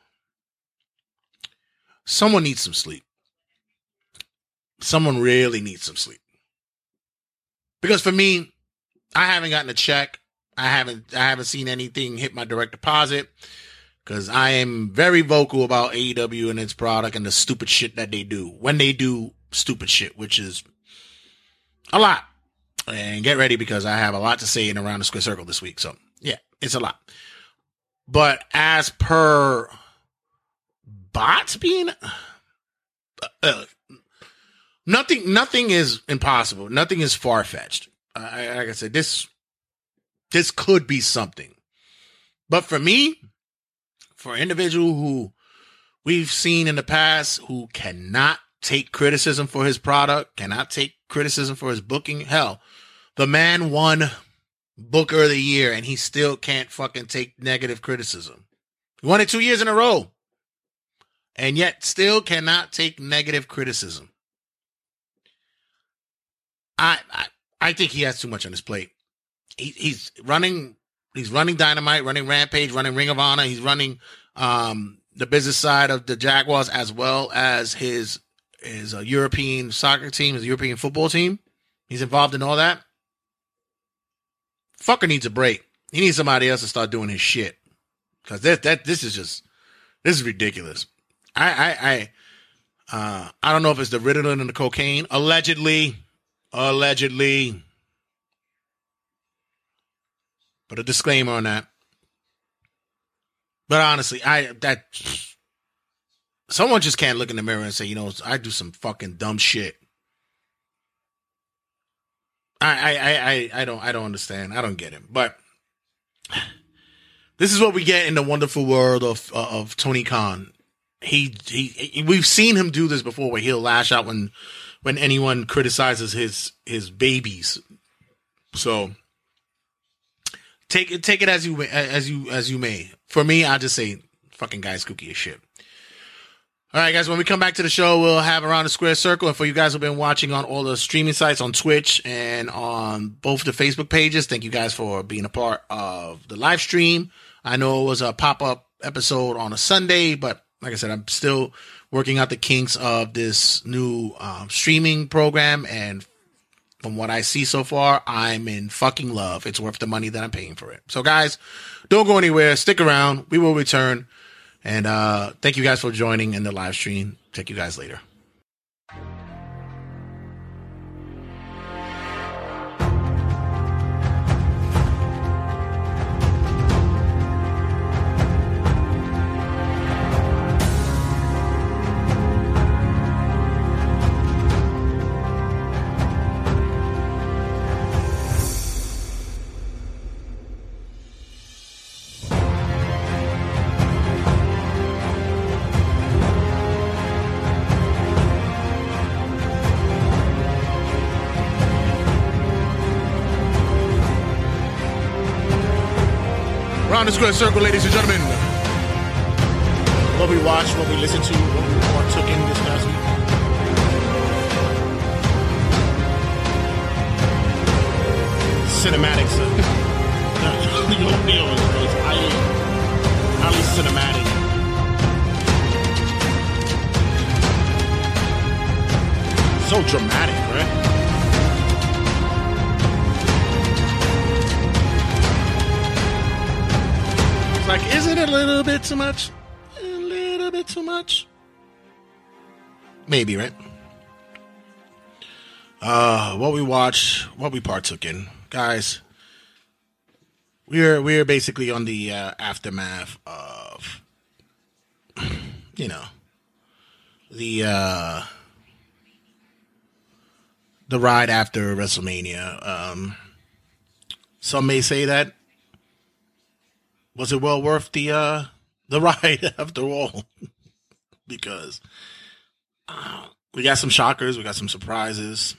someone needs some sleep. Someone really needs some sleep. Because for me, I haven't gotten a check. I haven't I haven't seen anything hit my direct deposit because I am very vocal about A E W and its product and the stupid shit that they do when they do stupid shit, which is a lot. And get ready because I have a lot to say in Around the Square Circle this week. So yeah, it's a lot. But as per bots being uh, nothing, nothing is impossible. Nothing is far fetched. Uh, like I said, this. This could be something. But for me, for an individual who we've seen in the past who cannot take criticism for his product, cannot take criticism for his booking, hell, the man won Booker of the Year and he still can't fucking take negative criticism. He won it two years in a row and yet still cannot take negative criticism. I I, I think he has too much on his plate. He, he's running, he's running Dynamite, running Rampage, running Ring of Honor. He's running um, the business side of the Jaguars as well as his his uh, European soccer team, his European football team. He's involved in all that. Fucker needs a break. He needs somebody else to start doing his shit because that that this is just this is ridiculous. I I I uh, I don't know if it's the Ritalin and the cocaine. Allegedly, allegedly. But a disclaimer on that. But honestly, I that someone just can't look in the mirror and say, you know, I do some fucking dumb shit. I I I I don't I don't understand. I don't get it. But this is what we get in the wonderful world of uh, of Tony Khan. He, he he we've seen him do this before, where he'll lash out when when anyone criticizes his his babies. So. Take it, take it as you as you as you may. For me, I just say, fucking guy's kooky as shit. All right, guys. When we come back to the show, we'll have Around the Square Circle. And for you guys who've been watching on all the streaming sites, on Twitch and on both the Facebook pages, thank you guys for being a part of the live stream. I know it was a pop up episode on a Sunday, but like I said, I'm still working out the kinks of this new um, streaming program, and from what I see so far, I'm in fucking love. It's worth the money that I'm paying for it. So, guys, don't go anywhere. Stick around. We will return. And uh, thank you guys for joining in the live stream. Take you guys later. Around the Square Circle, ladies and gentlemen. What we watched, what we listened to, what we partook in this past week. Cinematics. Neil Neil is highly, highly cinematic. So dramatic, right? Like, is it a little bit too much? A little bit too much? Maybe, right? Uh, what we watched, what we partook in. Guys, we're we're basically on the uh, aftermath of you know, the uh, the ride after WrestleMania. Um, some may say that was it well worth the uh, the ride after all, because uh, we got some shockers, we got some surprises.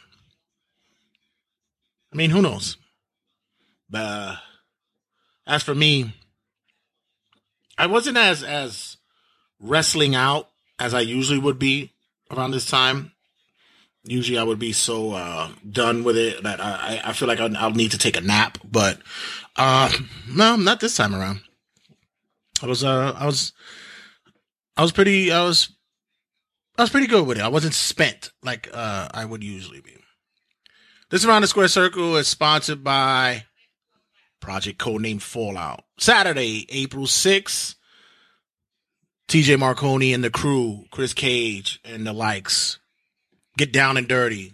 I mean, who knows? But uh, as for me, I wasn't as as wrestling out as I usually would be around this time. Usually I would be so uh, done with it that I, I feel like I'll, I'll need to take a nap. But uh, no, not this time around. I was uh, I was I was pretty I was I was pretty good with it. I wasn't spent like uh, I would usually be. This Around the Square Circle is sponsored by Project Codename Fallout. Saturday, April sixth, T J Marconi and the crew, Chris Cage and the likes, get down and dirty.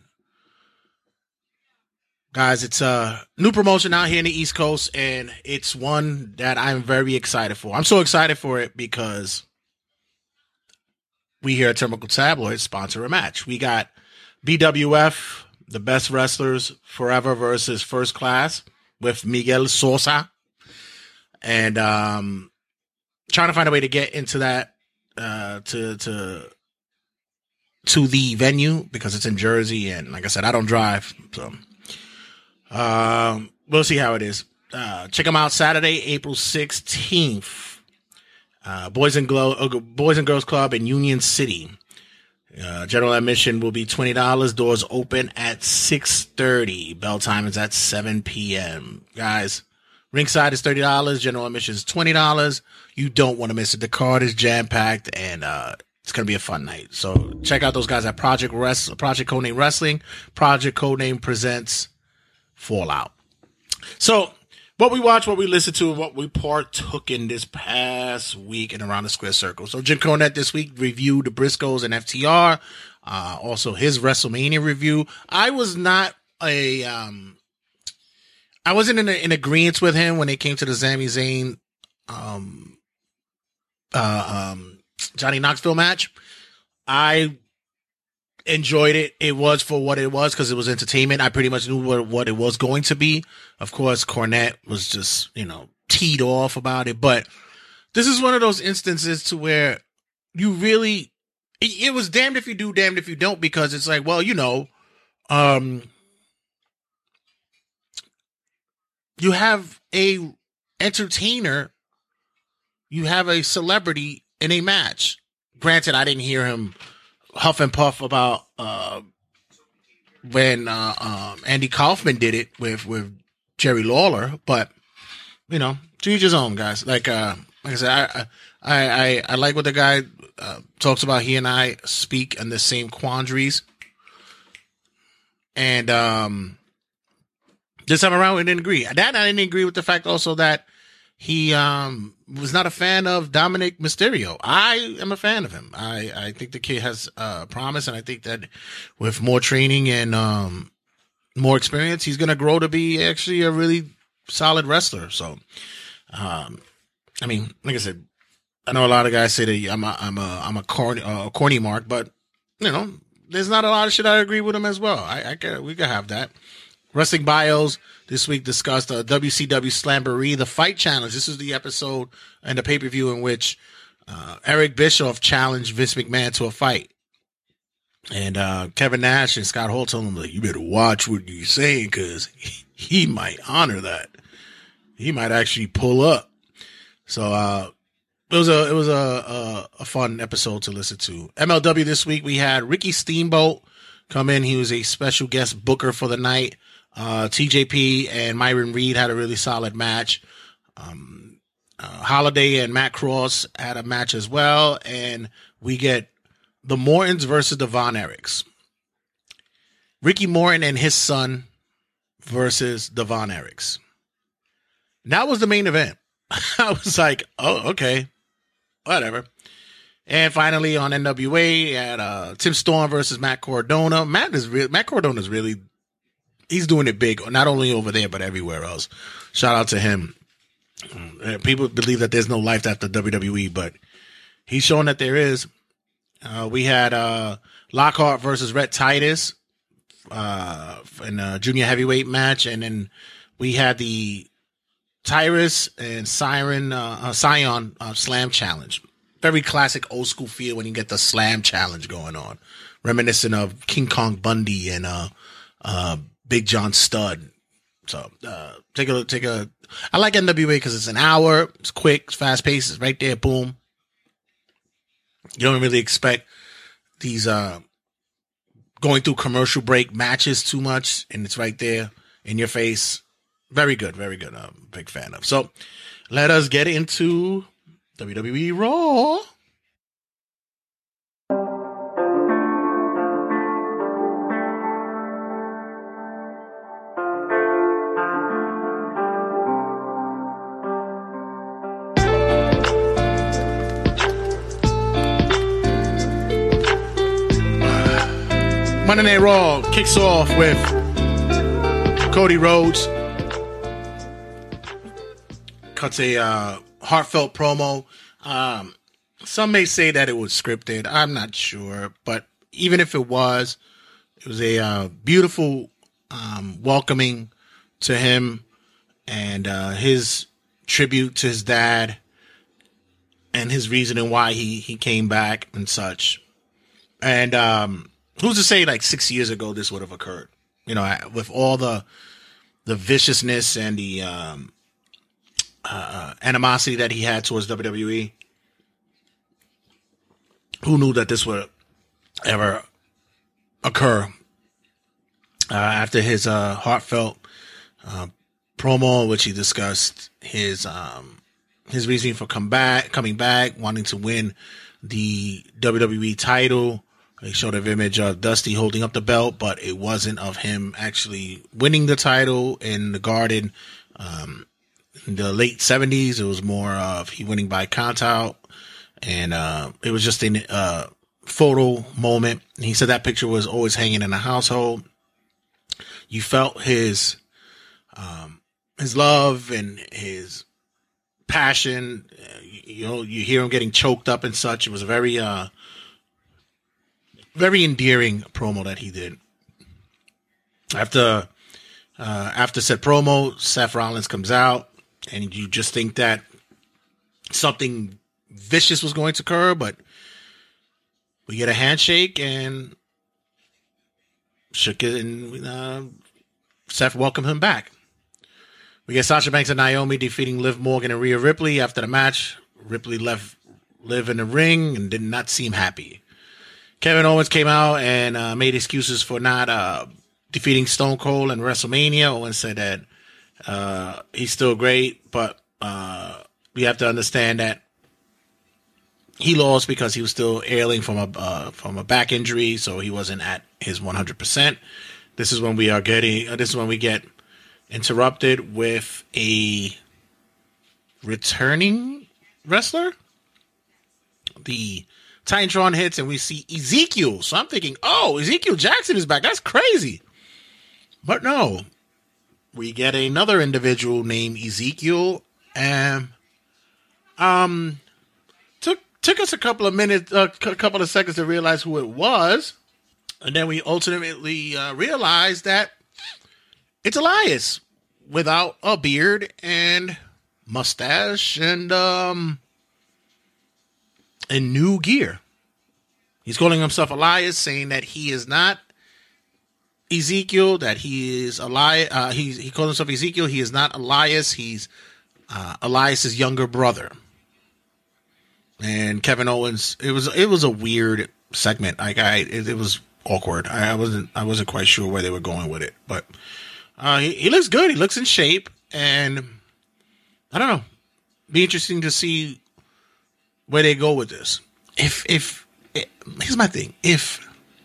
Guys, it's a new promotion out here in the East Coast, and it's one that I'm very excited for. I'm so excited for it because we here at Turnbuckle Tabloid sponsor a match. We got B W F, the Best Wrestlers Forever versus First Class with Miguel Sosa. And um, trying to find a way to get into that, uh, to to to the venue, because it's in Jersey. And like I said, I don't drive. So um, we'll see how it is. Uh, check them out Saturday, April sixteenth. Uh, Boys and Glow, uh, Boys and Girls Club in Union City. Uh, general admission will be twenty dollars. Doors open at six thirty. Bell time is at seven p.m. Guys, ringside is thirty dollars. General admission is twenty dollars. You don't want to miss it. The card is jam-packed, and uh, it's going to be a fun night. So check out those guys at Project Rest- Project Codename Wrestling. Project Codename presents Fallout. So what we watched, what we listened to, and what we partook in this past week in Around the Square Circle. So Jim Cornette this week reviewed the Briscoes and F T R. Uh, also his WrestleMania review. I was not a, um, I wasn't in, a, in agreement with him when it came to the Sami Zayn, um, uh, um, Johnny Knoxville match. I enjoyed it. It was for what it was, because it was entertainment. I pretty much knew what, what it was going to be. Of course, Cornette was just, you know, teed off about it. But this is one of those instances to where you really, it, it was damned if you do, damned if you don't, because it's like, well, you know, um, you have a entertainer, you have a celebrity in a match. Granted, I didn't hear him huff and puff about uh, when uh, um, Andy Kaufman did it with, with Jerry Lawler, but you know, to each his own, guys. Like uh, like I said, I I I, I like what the guy uh, talks about. He and I speak on the same quandaries, and um, this time around we didn't agree. That I didn't agree with the fact also that he um, was not a fan of Dominic Mysterio. I am a fan of him. I, I think the kid has uh, promise, and I think that with more training and um, more experience, he's going to grow to be actually a really solid wrestler. So, um, I mean, like I said, I know a lot of guys say that I'm a, I'm a, I'm a corny, uh, corny mark, but you know, there's not a lot of shit I agree with him as well. I, I can, we can have that. Wrestling Bios this week discussed uh, W C W Slamboree, the Fight Challenge. This is the episode and the pay-per-view in which uh, Eric Bischoff challenged Vince McMahon to a fight. And uh, Kevin Nash and Scott Hall told him, like, you better watch what you're saying, because he, he might honor that. He might actually pull up. So uh, it was a it was a, a, a fun episode to listen to. M L W this week, we had Ricky Steamboat come in. He was a special guest booker for the night. Uh, T J P and Myron Reed had a really solid match. Um, uh, Holiday and Matt Cross had a match as well. And we get the Mortons versus the Von Erichs. Ricky Morton and his son versus the Von Erichs. And that was the main event. I was like, oh, okay, whatever. And finally on N W A, at uh, Tim Storm versus Matt Cardona. Matt is re- Matt Cardona is really, he's doing it big, not only over there, but everywhere else. Shout out to him. Uh, people believe that there's no life after W W E, but he's showing that there is. Uh, we had uh, Lockhart versus Rhett Titus uh, in a junior heavyweight match, and then we had the Tyrus and Siren uh, uh, Scion uh, Slam Challenge. Very classic old school feel when you get the Slam Challenge going on, reminiscent of King Kong Bundy and uh, uh, Big John Studd. So uh, take a look. Take a. I like N W A because it's an hour. It's quick. It's fast paced. It's right there. Boom. You don't really expect these uh, going through commercial break matches too much, and it's right there in your face. Very good. Very good. I'm a big fan of. So let us get into W W E Raw. Monday Night Raw kicks off with Cody Rhodes. Cuts a uh, heartfelt promo. Um, some may say that it was scripted. I'm not sure. But even if it was, it was a uh, beautiful um, welcoming to him and uh, his tribute to his dad and his reasoning why he, he came back and such. And um, who's to say like six years ago this would have occurred? You know, with all the the viciousness and the um, uh, animosity that he had towards W W E. Who knew that this would ever occur? Uh, after his uh, heartfelt uh, promo, in which he discussed his um, his reasoning for come back, coming back, wanting to win the W W E title. They showed an image of Dusty holding up the belt, but it wasn't of him actually winning the title in the Garden. Um, in the late seventies, it was more of he winning by count out. And uh, it was just a uh, photo moment. He said that picture was always hanging in the household. You felt his um, his love and his passion. You, you know, you hear him getting choked up and such. It was a very... Uh, Very endearing promo that he did. After uh, after said promo, Seth Rollins comes out, and you just think that something vicious was going to occur, but we get a handshake and shook it, and uh, Seth welcomed him back. We get Sasha Banks and Naomi defeating Liv Morgan and Rhea Ripley. After the match, Ripley left Liv in the ring and did not seem happy. Kevin Owens came out and uh, made excuses for not uh, defeating Stone Cold in WrestleMania. Owens said that uh, he's still great, but uh, we have to understand that he lost because he was still ailing from a uh, from a back injury, so he wasn't at his one hundred percent. This is when we are getting. Uh, this is when we get interrupted with a returning wrestler. The Titantron hits and we see Ezekiel. So I'm thinking, oh, Ezekiel Jackson is back. That's crazy. But no, we get another individual named Ezekiel, and um, took took us a couple of minutes, a uh, couple of seconds to realize who it was, and then we ultimately uh, realized that it's Elias without a beard and mustache and um. in new gear. He's calling himself Elias, saying that he is not Ezekiel, that he is Elias. Uh, he, he calls himself Ezekiel. He is not Elias. He's uh, Elias's younger brother. And Kevin Owens, it was it was a weird segment. Like I, it, it was awkward. I, I wasn't I wasn't quite sure where they were going with it, but uh, he, he looks good. He looks in shape, and I don't know. Be interesting to see where they go with this. If, if, if, here's my thing. If,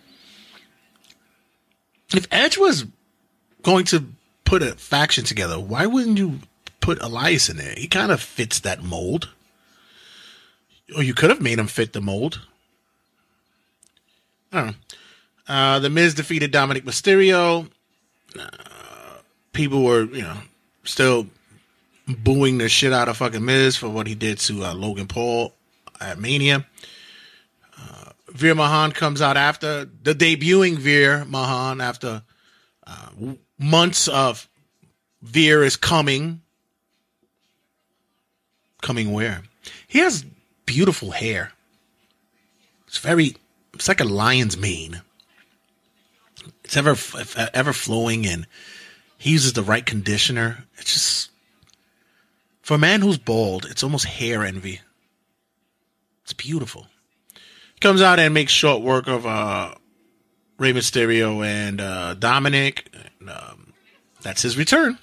if Edge was going to put a faction together, why wouldn't you put Elias in there? He kind of fits that mold. Or you could have made him fit the mold. I don't know. Uh, the Miz defeated Dominic Mysterio. Uh, people were, you know, still booing the shit out of fucking Miz for what he did to uh, Logan Paul at Mania. Uh, Veer Mahan comes out after the debuting Veer Mahan after uh, months of Veer is coming. Coming where? He has beautiful hair. It's very, it's like a lion's mane. It's ever, ever flowing, and he uses the right conditioner. It's just, for a man who's bald, it's almost hair envy. It's beautiful. Comes out and makes short work of uh, Rey Mysterio and uh, Dominic. And, um, that's his return.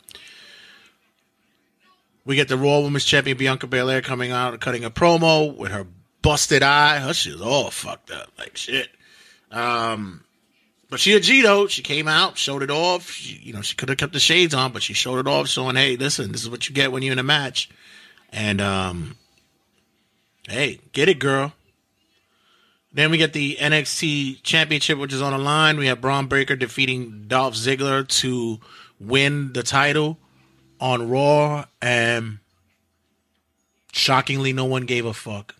We get the Raw Women's Champion Bianca Belair coming out and cutting a promo with her busted eye. Her shit's all fucked up like shit. Um, but she a G though. She came out, showed it off. She, you know, she could have kept the shades on, but she showed it off, showing, hey, listen, this is what you get when you're in a match. And um, hey, get it, girl. Then we get the N X T Championship, which is on the line. We have Braun Breaker defeating Dolph Ziggler to win the title on Raw. And shockingly, no one gave a fuck.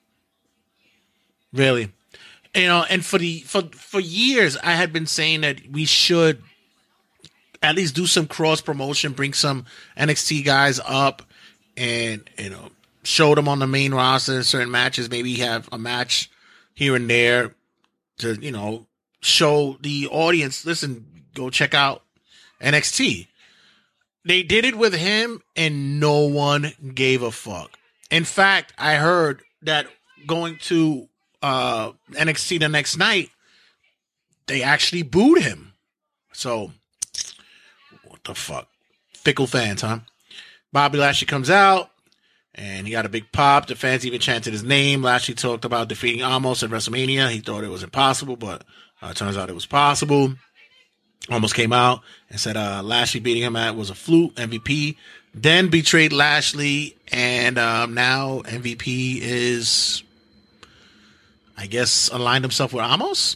Really. You know, and for the for, for years, I had been saying that we should at least do some cross promotion, bring some N X T guys up and, you know, show them on the main roster in certain matches. Maybe have a match here and there to, you know, show the audience, listen, go check out N X T. They did it with him and no one gave a fuck. In fact, I heard that going to uh, N X T the next night, they actually booed him. So, what the fuck? Fickle fans, huh? Bobby Lashley comes out. And he got a big pop. The fans even chanted his name. Lashley talked about defeating Almost at WrestleMania. He thought it was impossible, but uh, it turns out it was possible. Almost came out and said uh, Lashley beating him at was a fluke. M V P then betrayed Lashley, and um, now M V P is, I guess, aligned himself with Amos.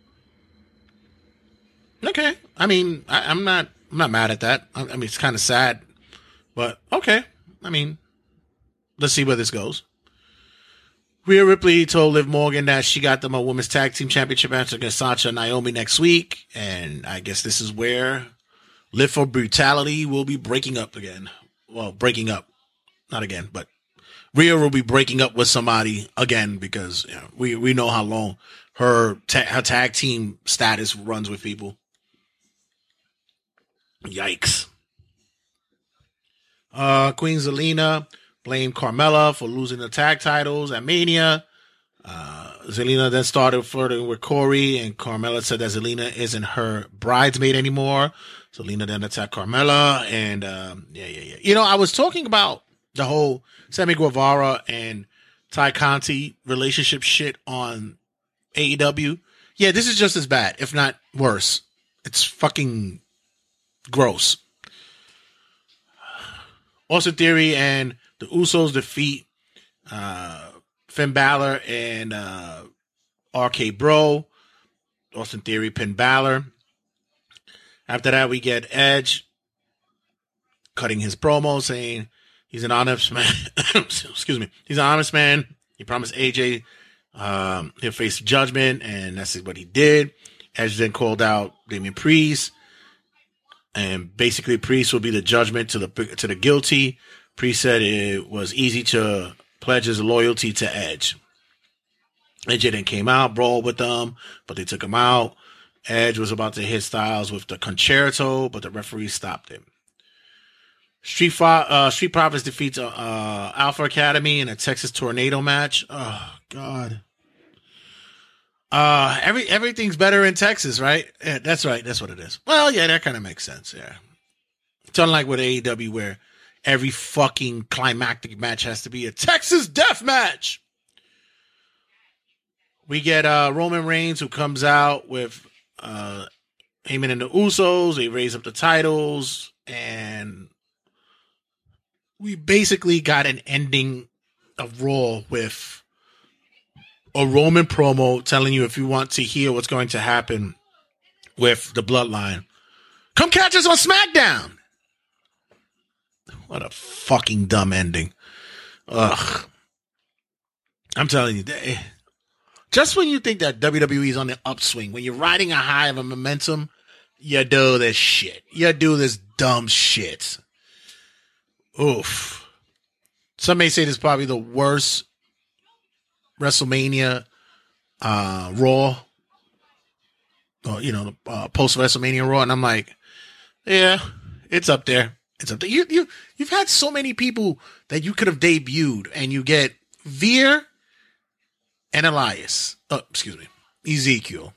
Okay, I mean, I, I'm not, I'm not mad at that. I, I mean, it's kind of sad, but okay. I mean. Let's see where this goes. Rhea Ripley told Liv Morgan that she got them a women's tag team championship match against Sasha and Naomi next week. And I guess this is where Liv for Brutality will be breaking up again. Well, breaking up. Not again, but Rhea will be breaking up with somebody again because you know, we, we know how long her, ta- her tag team status runs with people. Yikes. Uh, Queen Zelina blamed Carmella for losing the tag titles at Mania. Uh, Zelina then started flirting with Corey, and Carmella said that Zelina isn't her bridesmaid anymore. Zelina then attacked Carmella, and um, yeah, yeah, yeah. You know, I was talking about the whole Sammy Guevara and Ty Conti relationship shit on A E W. Yeah, this is just as bad, if not worse. It's fucking gross. Austin Theory and the Usos defeat uh, Finn Balor and uh, R K Bro. Austin Theory pin Balor. After that, we get Edge cutting his promo saying he's an honest man. Excuse me. He's an honest man. He promised A J um, he'll face judgment, and that's what he did. Edge then called out Damian Priest, and basically Priest will be the judgment to the to the guilty. Priest said it was easy to pledge his loyalty to Edge. Edge then came out, brawled with them, but they took him out. Edge was about to hit Styles with the Concerto, but the referee stopped him. Street, uh, Street Profits defeats uh, uh, Alpha Academy in a Texas Tornado match. Oh, God. Uh, every everything's better in Texas, right? Yeah, that's right. That's what it is. Well, yeah, that kind of makes sense, yeah. It's unlike with A E W where every fucking climactic match has to be a Texas death match. We get uh, Roman Reigns, who comes out with uh, Heyman and the Usos. They raise up the titles, and we basically got an ending of Raw with a Roman promo telling you if you want to hear what's going to happen with the Bloodline, come catch us on SmackDown. What a fucking dumb ending. Ugh. I'm telling you, they, just when you think that W W E is on the upswing, when you're riding a high of a momentum, you do this shit. You do this dumb shit. Oof. Some may say this is probably the worst WrestleMania uh, Raw. Or, you know, uh, post WrestleMania Raw. And I'm like, yeah, it's up there. It's up there. You, you, you've had so many people that you could have debuted, and you get Veer and Elias. Oh, excuse me. Ezekiel.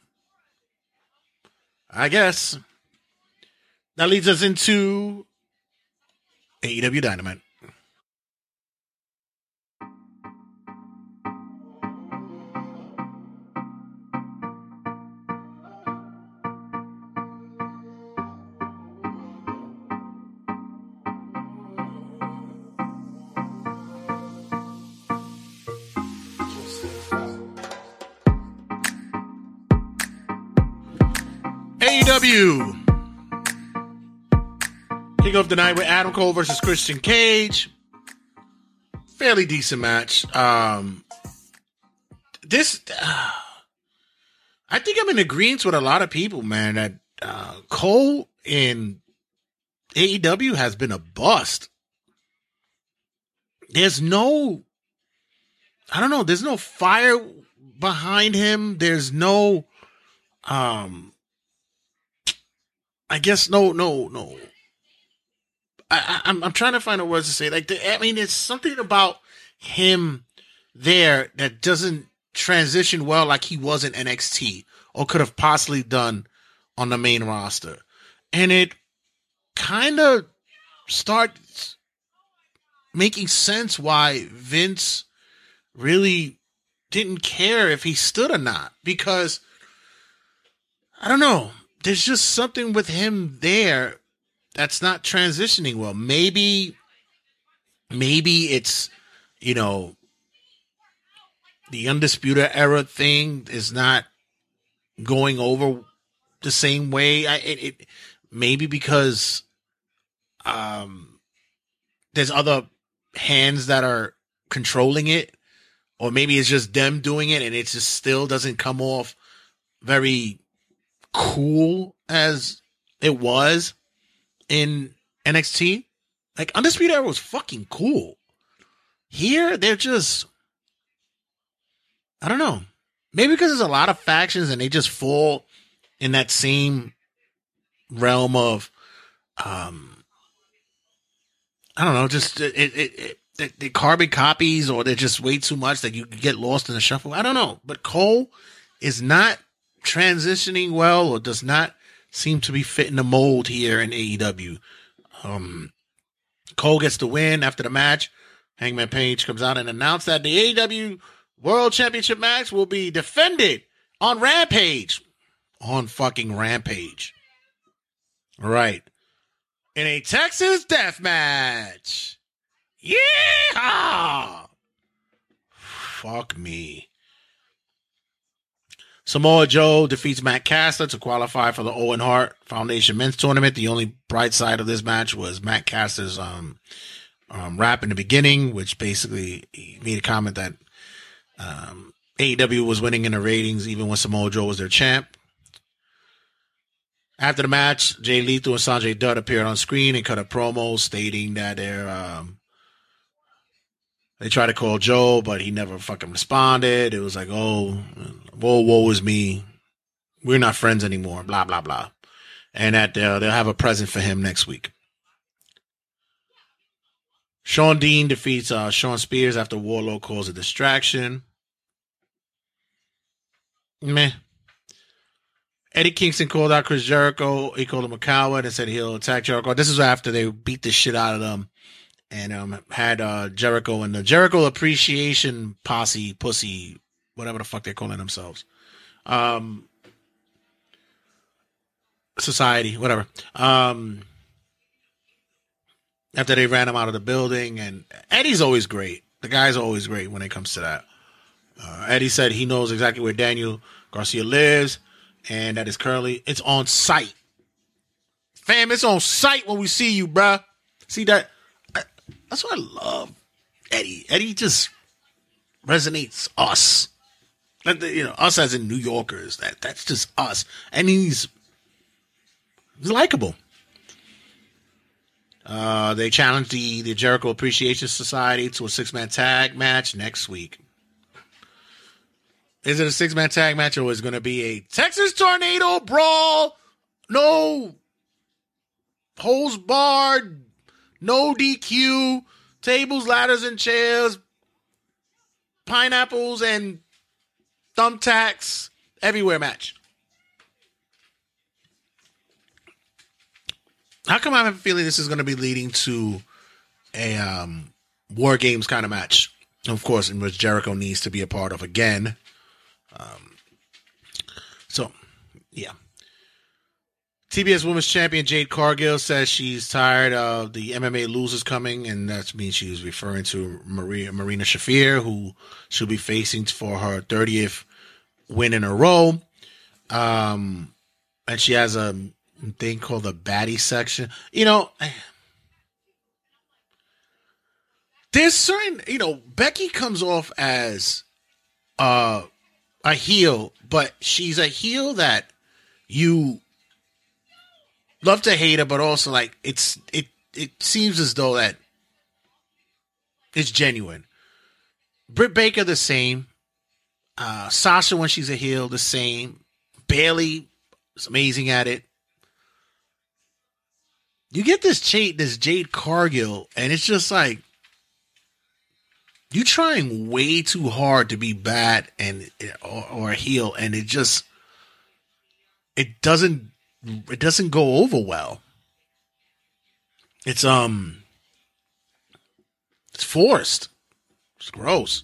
I guess. That leads us into A E W Dynamite. A E W kick off the night with Adam Cole versus Christian Cage. Fairly decent match. Um, this, uh, I think I'm in agreement with a lot of people, man, that uh, Cole in A E W has been a bust. There's no, I don't know, there's no fire behind him. There's no, um, I guess no, no, no. I, I, I'm I'm trying to find a words to say. Like, the, I mean, it's something about him there that doesn't transition well, like he was in N X T or could have possibly done on the main roster, and it kind of starts making sense why Vince really didn't care if he stood or not, because I don't know. There's just something with him there that's not transitioning well. Maybe, maybe it's, you know, the Undisputed Era thing is not going over the same way. I, it, it maybe because um, there's other hands that are controlling it, or maybe it's just them doing it, and it just still doesn't come off very cool as it was in N X T. Like, Undisputed Era was fucking cool. Here, they're just, I don't know. Maybe because there's a lot of factions and they just fall in that same realm of, um, I don't know, just it, it, it, they carbon copies, or they're just way too much that you get lost in the shuffle. I don't know. But Cole is not transitioning well, or does not seem to be fitting the mold here in A E W. Um, Cole gets the win after the match. Hangman Page comes out and announced that the A E W World Championship match will be defended on Rampage. On fucking Rampage. All right. In a Texas death match. Yeah! Fuck me. Samoa Joe defeats Matt Caster to qualify for the Owen Hart Foundation Men's Tournament. The only bright side of this match was Matt Caster's um, um, rap in the beginning, which basically he made a comment that um, A E W was winning in the ratings even when Samoa Joe was their champ. After the match, Jay Lethal and Sanjay Dutt appeared on screen and cut a promo stating that they're um, they tried to call Joe, but he never fucking responded. It was like, oh, whoa, woe is me. We're not friends anymore, blah, blah, blah. And that uh, they'll have a present for him next week. Sean Dean defeats uh, Sean Spears after Warlow calls a distraction. Meh. Eddie Kingston called out Chris Jericho. He called him a coward and said he'll attack Jericho. This is after they beat the shit out of them. And um, had uh, Jericho and the Jericho Appreciation Posse, Pussy, whatever the fuck they're calling themselves. Um, society, whatever. Um, after they ran him out of the building. And Eddie's always great. The guy's always great when it comes to that. Uh, Eddie said he knows exactly where Daniel Garcia lives. And that is currently, it's on site. Fam, it's on site when we see you, bruh. See that? That's what I love. Eddie. Eddie just resonates us. Like, you know, us as in New Yorkers, that that's just us. And he's, he's likable. Uh, they challenged the, the Jericho Appreciation Society to a six-man tag match next week. Is it a six-man tag match or is it going to be a Texas Tornado Brawl? No holds barred, no D Q, tables, ladders, and chairs, pineapples, and thumbtacks everywhere match. How come I have a feeling this is going to be leading to a um, War Games kind of match? Of course, in which Jericho needs to be a part of again. Um, so, yeah. T B S Women's Champion Jade Cargill says she's tired of the M M A losers coming, and that means she's referring to Maria, Marina Shafir, who she'll be facing for her thirtieth win in a row. Um, and she has a thing called the baddie section. You know, there's certain, you know, Becky comes off as uh, a heel, but she's a heel that you love to hate her, but also like it's it it seems as though that it's genuine. Britt Baker the same. Uh, Sasha when she's a heel the same. Bayley is amazing at it. You get this Jade, this Jade Cargill, and it's just like you trying way too hard to be bad and or, or a heel, and it just it doesn't. It doesn't go over well. It's um, it's forced. It's gross.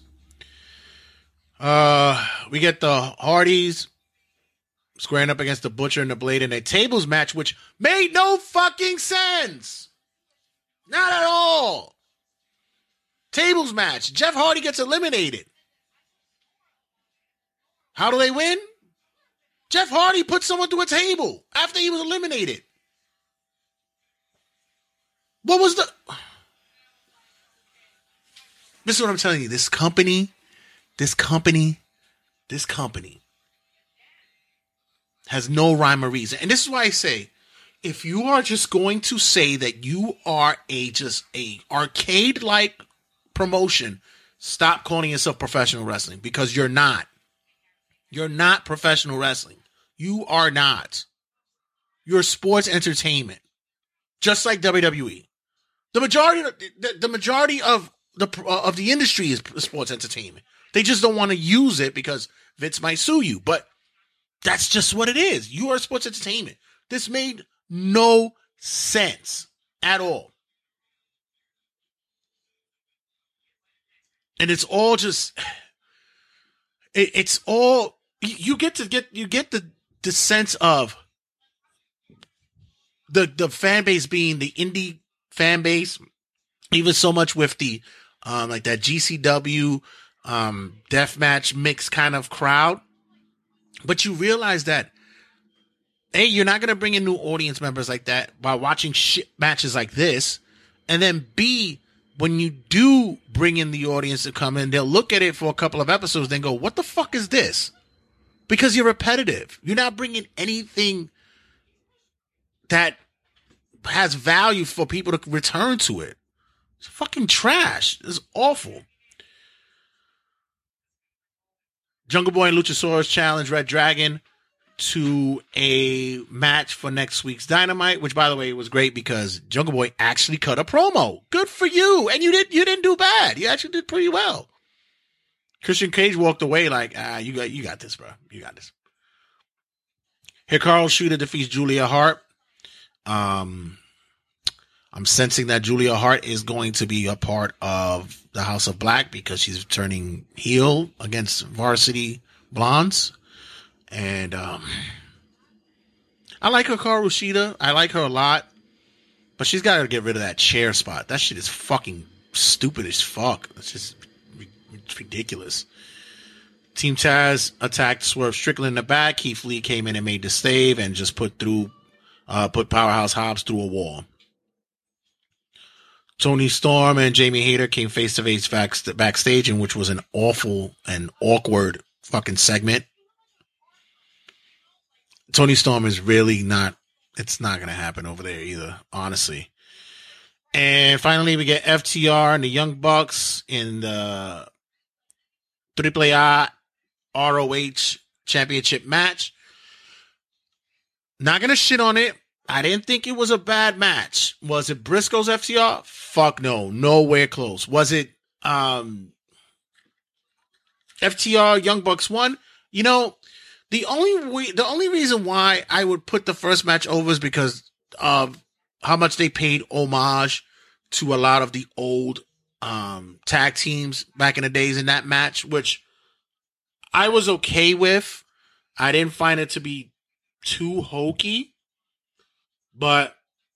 Uh, we get the Hardys squaring up against the Butcher and the Blade in a tables match, which made no fucking sense. Not at all. Tables match. Jeff Hardy gets eliminated. How do they win? Jeff Hardy put someone through a table after he was eliminated. What was the... This is what I'm telling you. This company, this company, this company has no rhyme or reason. And this is why I say, if you are just going to say that you are a just a arcade-like promotion, stop calling yourself professional wrestling, because you're not. You're not professional wrestling. You are not. You're sports entertainment, just like W W E. The majority, the, the majority of the uh, of the industry is sports entertainment. They just don't want to use it because Vince might sue you. But that's just what it is. You are sports entertainment. This made no sense at all, and it's all just. It, it's all you get to get. You get the. The sense of the the fan base being the indie fan base, even so much with the um, like that G C W um, deathmatch mix kind of crowd, but you realize that A, you're not going to bring in new audience members like that by watching shit matches like this, and then B, when you do bring in the audience to come in, they'll look at it for a couple of episodes, then go, "What the fuck is this?" Because you're repetitive. You're not bringing anything that has value for people to return to it. It's fucking trash. It's awful. Jungle Boy and Luchasaurus challenge Red Dragon to a match for next week's Dynamite, which, by the way, was great because Jungle Boy actually cut a promo. Good for you. And you did you didn't do bad. You actually did pretty well. Christian Cage walked away like, ah, you got you got this, bro. You got this. Hikaru Shida defeats Julia Hart. Um, I'm sensing that Julia Hart is going to be a part of the House of Black because she's turning heel against Varsity Blondes. And um, I like Hikaru Shida. I like her a lot. But she's got to get rid of that chair spot. That shit is fucking stupid as fuck. It's just it's ridiculous. Team Taz attacked Swerve Strickland in the back. Keith Lee came in and made the save and just put through, uh, put Powerhouse Hobbs through a wall. Tony Storm and Jamie Hayter came face to face backstage, in which was an awful and awkward fucking segment. Tony Storm is really not, it's not going to happen over there either, honestly. And finally, we get F T R and the Young Bucks in the Triple A R O H Championship match. Not going to shit on it. I didn't think it was a bad match. Was it Briscoe's F T R? Fuck no. Nowhere close. Was it um, F T R Young Bucks won? You know, the only way, the only reason why I would put the first match over is because of how much they paid homage to a lot of the old um, tag teams back in the days in that match, which I was okay with. I didn't find it to be too hokey, but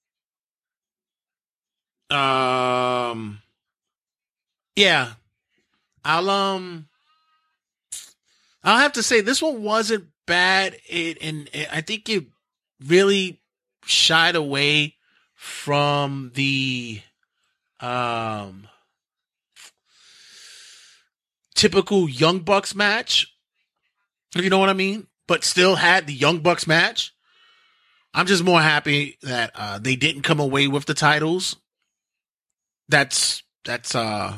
um, yeah, I'll um, I'll have to say this one wasn't bad. It and it, I think it really shied away from the um typical Young Bucks match, if you know what I mean, but still had the Young Bucks match. I'm just more happy that uh, they didn't come away with the titles. That's that's uh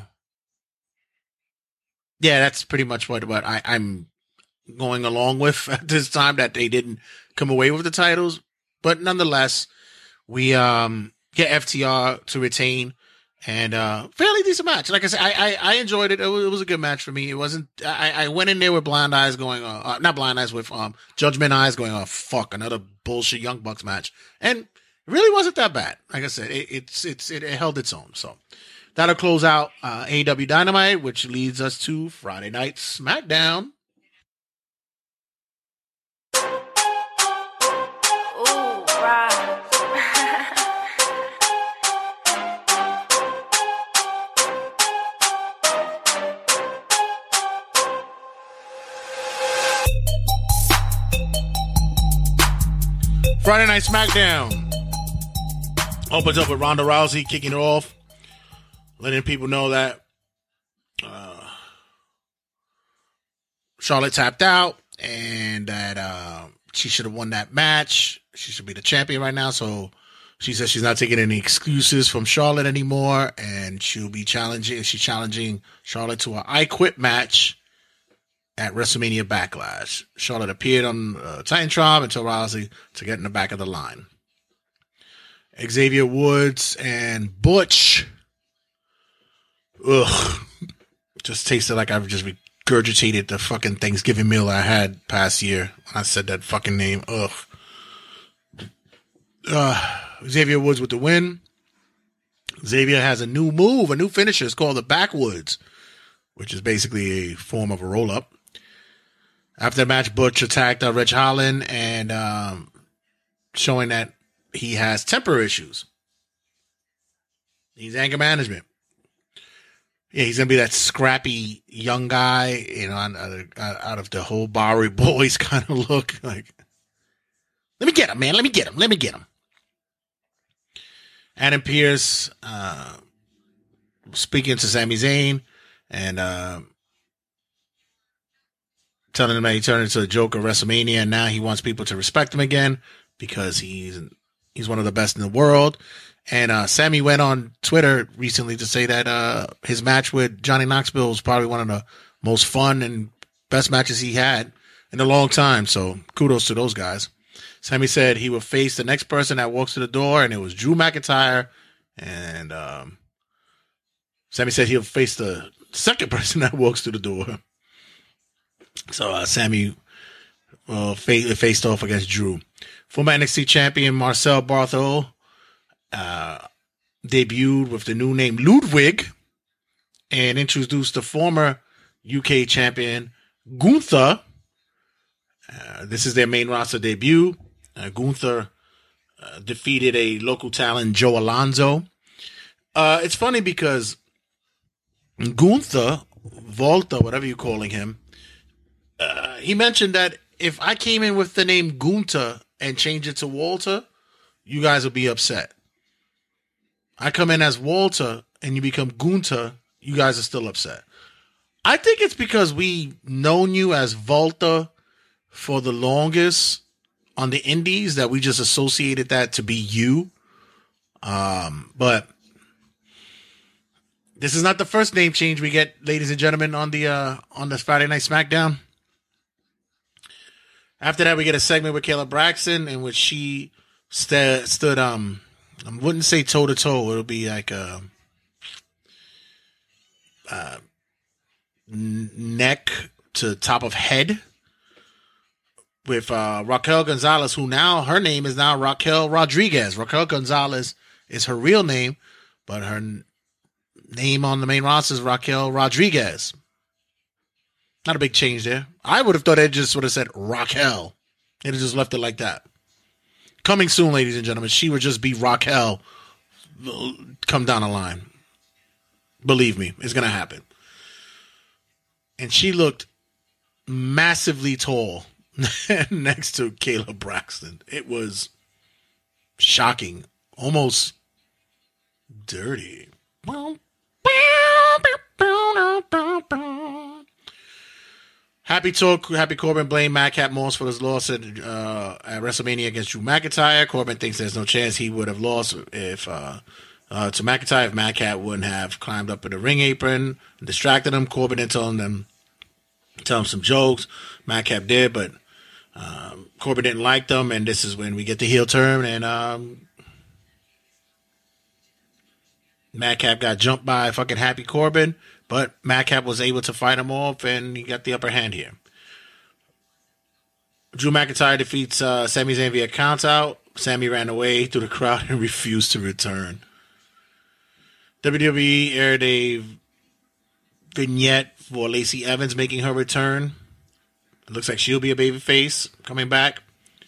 yeah, that's pretty much what what I, I'm going along with at this time, that they didn't come away with the titles. But nonetheless, we um get F T R to retain, and uh fairly decent match. Like I said, I I, I enjoyed it. It was, it was a good match for me. It wasn't. I, I went in there with blind eyes, going on, uh, not blind eyes, with um judgment eyes, going, oh fuck, another bullshit Young Bucks match, and it really wasn't that bad. Like I said, it, it's it's it, it held its own. So that'll close out uh, A E W Dynamite, which leads us to Friday Night SmackDown. Friday Night SmackDown opens up with Ronda Rousey kicking it off, letting people know that uh, Charlotte tapped out and that uh, she should have won that match. She should be the champion right now. So she says she's not taking any excuses from Charlotte anymore, and she'll be challenging. She's challenging Charlotte to a I Quit match at WrestleMania Backlash. Charlotte appeared on uh, Titantron and told Rousey to get in the back of the line. Xavier Woods and Butch. Ugh. Just tasted like I've just regurgitated the fucking Thanksgiving meal I had past year when I said that fucking name. Ugh. Uh, Xavier Woods with the win. Xavier has a new move, a new finisher. It's called the Backwoods, which is basically a form of a roll-up. After the match, Butch attacked uh, Rich Holland and um, showing that he has temper issues. He's anger management. Yeah, he's going to be that scrappy young guy, you know, out, out of the whole Bowery Boys kind of look. Like, let me get him, man. Let me get him. Let me get him. Adam Pearce uh, speaking to Sami Zayn and uh, telling him that he turned into a joke at WrestleMania, and now he wants people to respect him again because he's he's one of the best in the world. And uh, Sammy went on Twitter recently to say that uh, his match with Johnny Knoxville was probably one of the most fun and best matches he had in a long time. So kudos to those guys. Sammy said he would face the next person that walks to the door, and it was Drew McIntyre. And um, Sammy said he'll face the second person that walks through the door. So uh, Sammy uh, fa- faced off against Drew. Former N X T champion Marcel Barthel uh, debuted with the new name Ludwig and introduced the former U K champion Gunther. Uh, this is their main roster debut. Uh, Gunther uh, defeated a local talent, Joe Alonzo. Uh, it's funny because Gunther, Volta, whatever you're calling him, uh, he mentioned that if I came in with the name Gunther and changed it to Walter, you guys would be upset. I come in as Walter and you become Gunther, you guys are still upset. I think it's because we known you as Volta for the longest on the indies that we just associated that to be you. Um, but this is not the first name change we get, ladies and gentlemen, on the uh, on this Friday Night SmackDown. After that, we get a segment with Kayla Braxton in which she st- stood, um, I wouldn't say toe to toe. It'll be like a, uh, neck to top of head with uh, Raquel Gonzalez, who now her name is now Raquel Rodriguez. Raquel Gonzalez is her real name, but her n- name on the main roster is Raquel Rodriguez. Not a big change there. I would have thought they just would have said Raquel. They'd have just left it like that. Coming soon, ladies and gentlemen. She would just be Raquel. Come down the line. Believe me, it's going to happen. And she looked massively tall next to Kayla Braxton. It was shocking. Almost dirty. Happy talk. Happy Corbin blamed Madcap Moss for his loss at, uh, at WrestleMania against Drew McIntyre. Corbin thinks there's no chance he would have lost if uh, uh, to McIntyre if Madcap wouldn't have climbed up in the ring apron and distracted him. Corbin didn't tell him, tell him some jokes. Madcap did, but um, Corbin didn't like them, and this is when we get the heel turn, and um, Madcap got jumped by fucking Happy Corbin. But Madcap was able to fight him off, and he got the upper hand here. Drew McIntyre defeats uh, Sami Zayn via count out. Sami ran away through the crowd and refused to return. W W E aired a vignette for Lacey Evans making her return. It looks like she'll be a babyface coming back.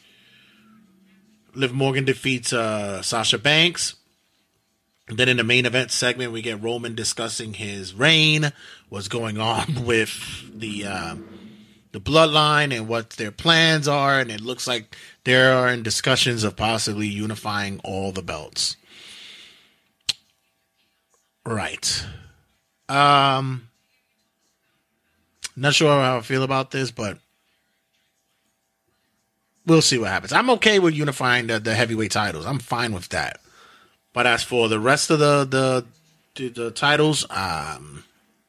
Liv Morgan defeats uh, Sasha Banks. Then in the main event segment, we get Roman discussing his reign, what's going on with the uh, the bloodline and what their plans are. And it looks like they are in discussions of possibly unifying all the belts. Right. Um, not sure how I feel about this, but we'll see what happens. I'm okay with unifying the, the heavyweight titles. I'm fine with that. But as for the rest of the the, the, the titles, um,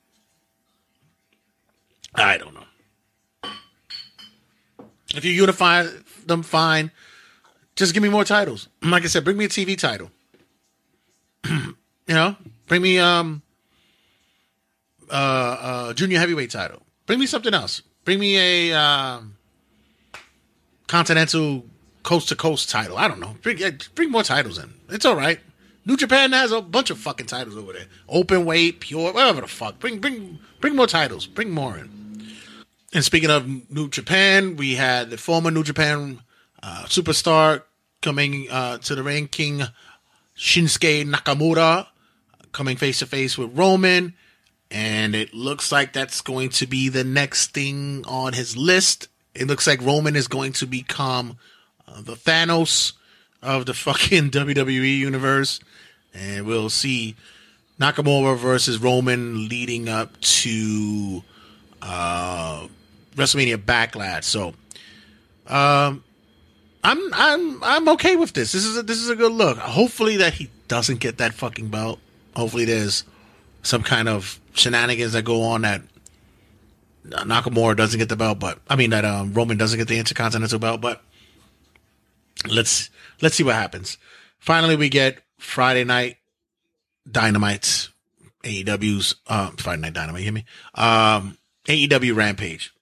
I don't know. If you unify them, fine. Just give me more titles. Like I said, bring me a T V title. You know, bring me um uh, uh junior heavyweight title. Bring me something else. Bring me a um, continental coast to coast title. I don't know. Bring bring more titles in. It's all right. New Japan has a bunch of fucking titles over there. Open weight, pure, whatever the fuck. Bring, bring, bring more titles. Bring more in. And speaking of New Japan, we had the former New Japan uh, superstar coming uh, to the ring, King Shinsuke Nakamura, coming face to face with Roman, and it looks like that's going to be the next thing on his list. It looks like Roman is going to become uh, the Thanos of the fucking W W E universe. And we'll see Nakamura versus Roman leading up to uh, WrestleMania Backlash. So, um, I'm I'm I'm okay with this. This is a, this is a good look. Hopefully that he doesn't get that fucking belt. Hopefully there's some kind of shenanigans that go on that Nakamura doesn't get the belt, but I mean that um, Roman doesn't get the Intercontinental belt. But let's let's see what happens. Finally, we get Friday Night Dynamite, A E W's uh, Friday Night Dynamite. You hear me? Um, A E W Rampage.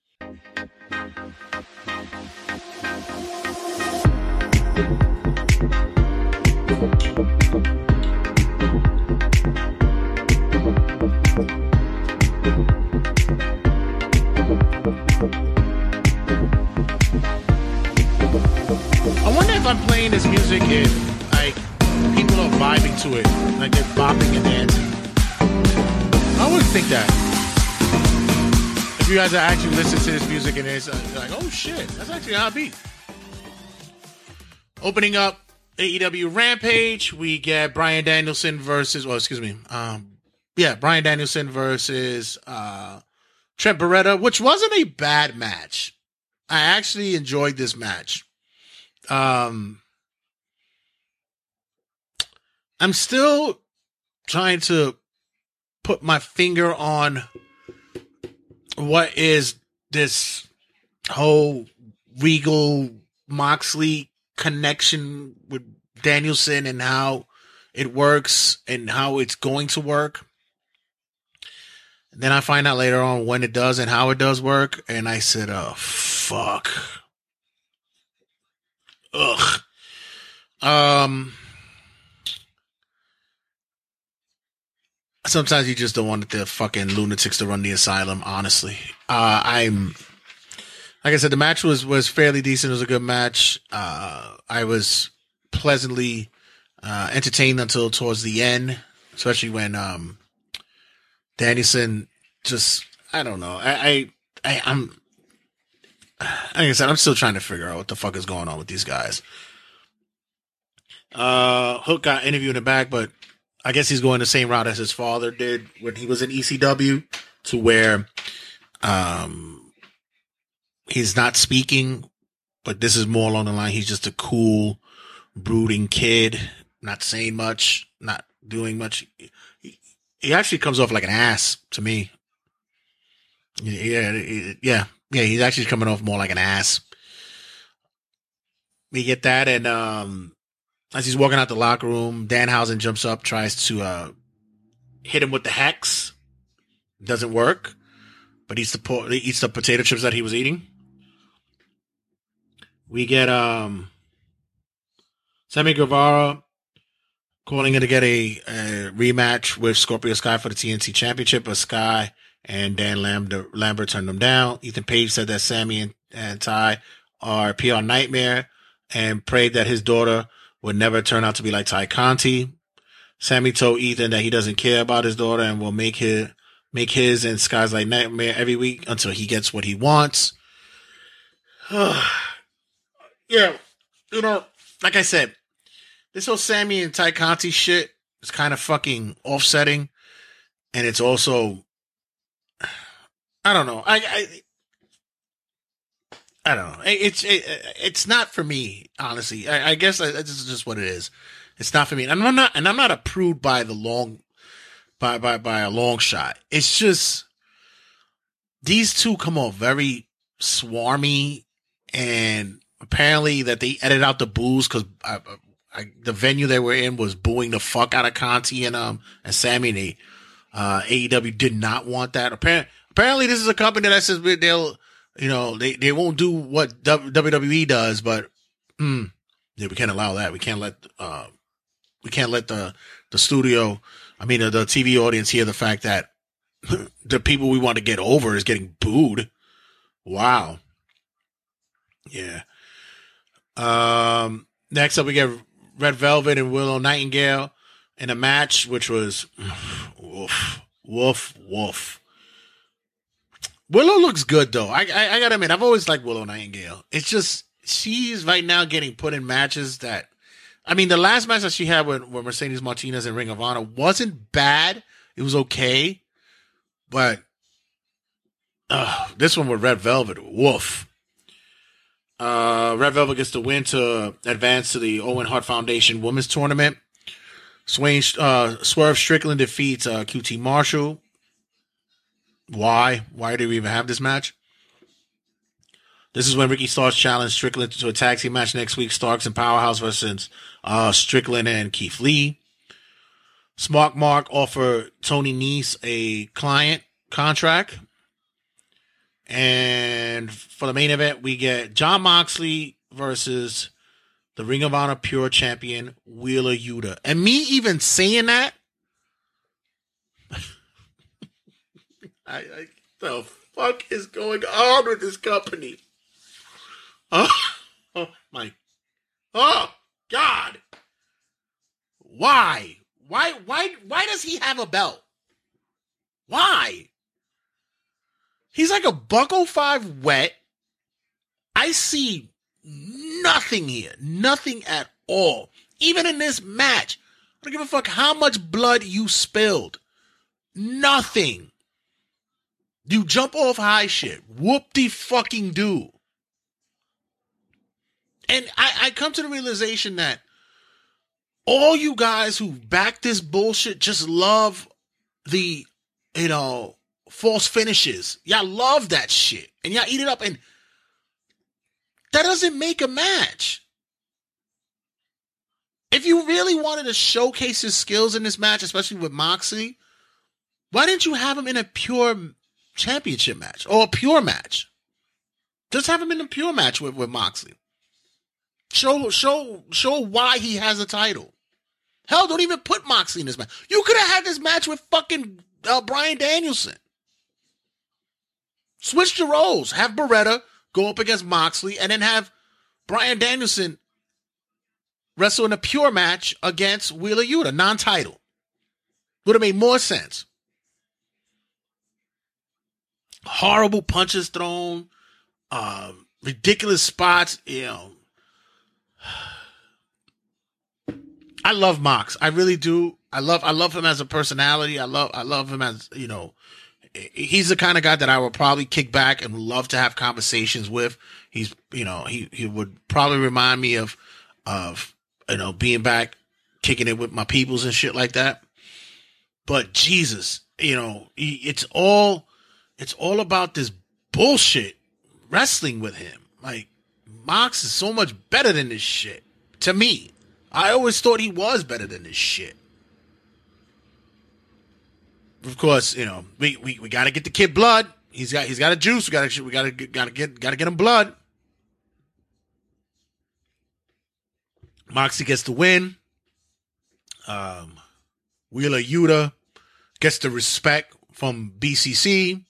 I wonder if I'm playing this music if like people are vibing to it, like they're bopping and dancing. I wouldn't think that. If you guys are actually listening to this music and it's uh, like, oh shit, that's actually a hot beat. Opening up A E W Rampage, we get Bryan Danielson versus, well, excuse me, um, yeah, Bryan Danielson versus uh, Trent Beretta, which wasn't a bad match. I actually enjoyed this match. Um, I'm still trying to put my finger on what is this whole Regal Moxley connection with Danielson and how it works and how it's going to work. And then I find out later on when it does and how it does work. And I said, oh, fuck. Ugh. Um, sometimes you just don't want the fucking lunatics to run the asylum, honestly. Uh, I'm, like I said, the match was, was fairly decent. It was a good match. Uh, I was pleasantly uh, entertained until towards the end, especially when um, Danielson just, I don't know. I, I, I, I'm, like I said, I'm still trying to figure out what the fuck is going on with these guys. Uh, Hook got interviewed in the back, but I guess he's going the same route as his father did when he was in E C W, to where um, he's not speaking, but this is more along the line. He's just a cool, brooding kid, not saying much, not doing much. He, he actually comes off like an ass to me. Yeah, yeah, yeah. He's actually coming off more like an ass. We get that, and um, as he's walking out the locker room, Danhausen jumps up, tries to uh, hit him with the hex. Doesn't work, but eats the po- eats the potato chips that he was eating. We get um, Sammy Guevara calling in to get a, a rematch with Scorpio Sky for the T N T Championship, but Sky and Dan Lambert, Lambert turned them down. Ethan Page said that Sammy and, and Ty are a P R nightmare and prayed that his daughter would never turn out to be like Ty Conti. Sammy told Ethan that he doesn't care about his daughter and will make his, make his and Sky's like nightmare every week until he gets what he wants. Yeah, you know, like I said, this whole Sammy and Ty Conti shit is kind of fucking offsetting, and it's also, I don't know, I, I, I don't know, it's it, it's not for me, honestly. I, I guess I, this is just what it is. It's not for me, and I'm not, and I'm not a prude by the long, by by by a long shot. It's just these two come off very swarmy, and apparently that they edited out the boos because I, I, the venue they were in was booing the fuck out of Conti and um and Sammy. And they, uh, A E W did not want that. Apparently, apparently this is a company that says they'll, you know, they, they won't do what W W E does, but mm, yeah, we can't allow that. We can't let uh we can't let the the studio, I mean the, the T V audience hear the fact that the people we want to get over is getting booed. Wow. Yeah. Um, next up, we get Red Velvet and Willow Nightingale in a match, which was woof, woof, woof. Willow looks good, though. I, I, I gotta admit, I've always liked Willow Nightingale. It's just, she's right now getting put in matches that, I mean, the last match that she had with, with Mercedes Martinez in Ring of Honor wasn't bad. It was okay. But, uh, this one with Red Velvet, woof. Uh, Red Velvet gets the win to advance to the Owen Hart Foundation Women's Tournament. Swain, uh, Swerve Strickland defeats uh, Q T Marshall. Why? Why do we even have this match? This is when Ricky Starks challenged Strickland to a tag team match next week. Starks and Powerhouse versus uh, Strickland and Keith Lee. Smart Mark offered Tony Nese a client contract. And for the main event, we get Jon Moxley versus the Ring of Honor Pure Champion, Wheeler Yuta. And me even saying that, I, I the fuck is going on with this company? Oh, oh my, oh God. Why? Why, why, why does he have a belt? Why? He's like a buck oh five wet. I see nothing here. Nothing at all. Even in this match. I don't give a fuck how much blood you spilled. Nothing. You jump off high shit. Whoop-de-fucking-do. And I, I come to the realization that all you guys who back this bullshit just love the, you know, false finishes. Y'all love that shit. And y'all eat it up. And that doesn't make a match. If you really wanted to showcase his skills in this match, especially with Moxley, why didn't you have him in a pure championship match or a pure match? Just have him in a pure match with, with Moxley. Show, show, show why he has a title. Hell, don't even put Moxley in this match. You could have had this match with fucking uh, Bryan Danielson. Switch the roles. Have Beretta go up against Moxley and then have Bryan Danielson wrestle in a pure match against Wheeler Yuta, non-title. Would have made more sense. Horrible punches thrown, um, ridiculous spots, you know. I love Mox. I really do. I love I love him as a personality. I love I love him as, you know, he's the kind of guy that I would probably kick back and love to have conversations with. He's, you know, he, he would probably remind me of, of, you know, being back, kicking it with my peoples and shit like that. But Jesus, you know, he, it's all, it's all about this bullshit wrestling with him. Like, Mox is so much better than this shit. To me, I always thought he was better than this shit. Of course, you know, we, we, we got to get the kid blood. He's got he's got a juice. We got to we got to got to get got to get him blood. Moxie gets the win. Um, Wheeler Yuta gets the respect from B C C.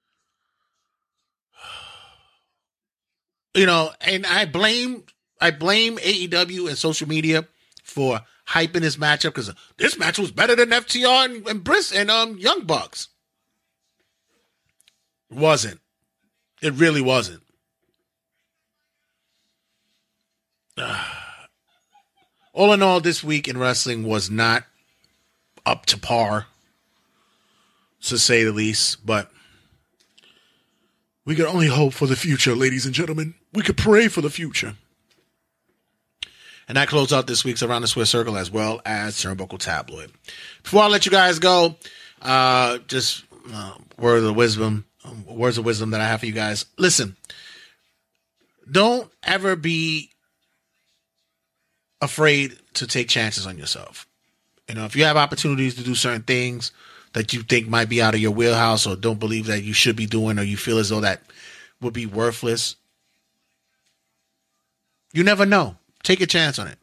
You know, and I blame I blame A E W and social media for hyping this matchup because this match was better than F T R and, and Briss and um Young Bucks. It wasn't. It really wasn't. Uh, all in all, this week in wrestling was not up to par, to say the least, but we could only hope for the future, ladies and gentlemen. We could pray for the future. And that closed out this week's Around the Square Circle as well as Turnbuckle Tabloid. Before I let you guys go, uh, just uh, words of wisdom, um, words of wisdom that I have for you guys. Listen, don't ever be afraid to take chances on yourself. You know, if you have opportunities to do certain things that you think might be out of your wheelhouse or don't believe that you should be doing or you feel as though that would be worthless, you never know. Take a chance on it.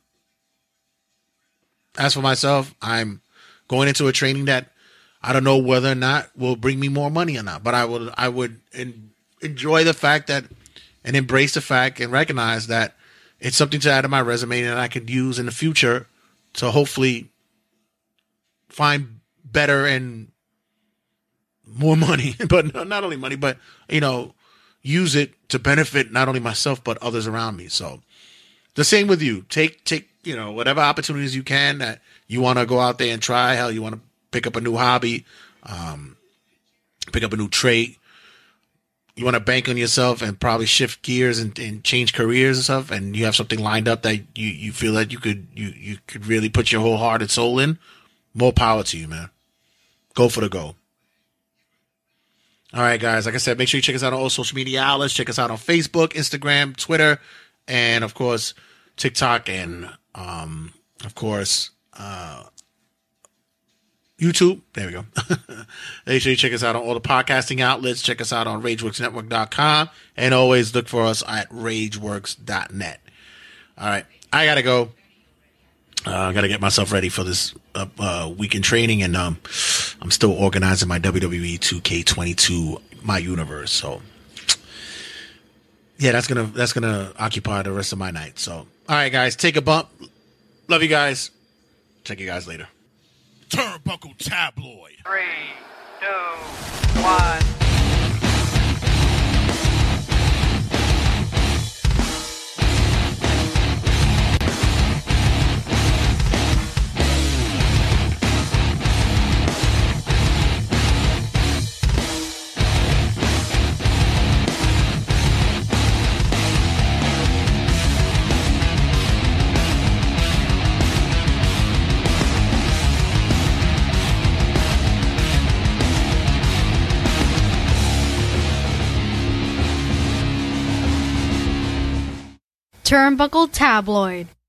As for myself, I'm going into a training that I don't know whether or not will bring me more money or not, but I would I would en- enjoy the fact that and embrace the fact and recognize that it's something to add to my resume that I could use in the future to hopefully find better and more money, but not only money, but, you know, use it to benefit not only myself, but others around me. So the same with you. Take, take, you know, whatever opportunities you can that you want to go out there and try. Hell, you want to pick up a new hobby, um, pick up a new trait. You want to bank on yourself and probably shift gears and, and change careers and stuff. And you have something lined up that you, you feel that you could, you, you could really put your whole heart and soul in. More power to you, man. Go for the goal. All right, guys. Like I said, make sure you check us out on all social media outlets. Check us out on Facebook, Instagram, Twitter, and of course, TikTok, and um, of course, uh, YouTube. There we go. Make sure you check us out on all the podcasting outlets. Check us out on Rageworks Network dot com, and always look for us at Rageworks dot net. All right, I gotta go. Uh, I gotta get myself ready for this uh, uh, week in training, and um, I'm still organizing my W W E two K twenty-two My Universe. So. Yeah, that's gonna that's gonna occupy the rest of my night. So, all right, guys, take a bump. Love you guys. Check you guys later. Turnbuckle Tabloid. Three, two, one. Turnbuckle Tabloid.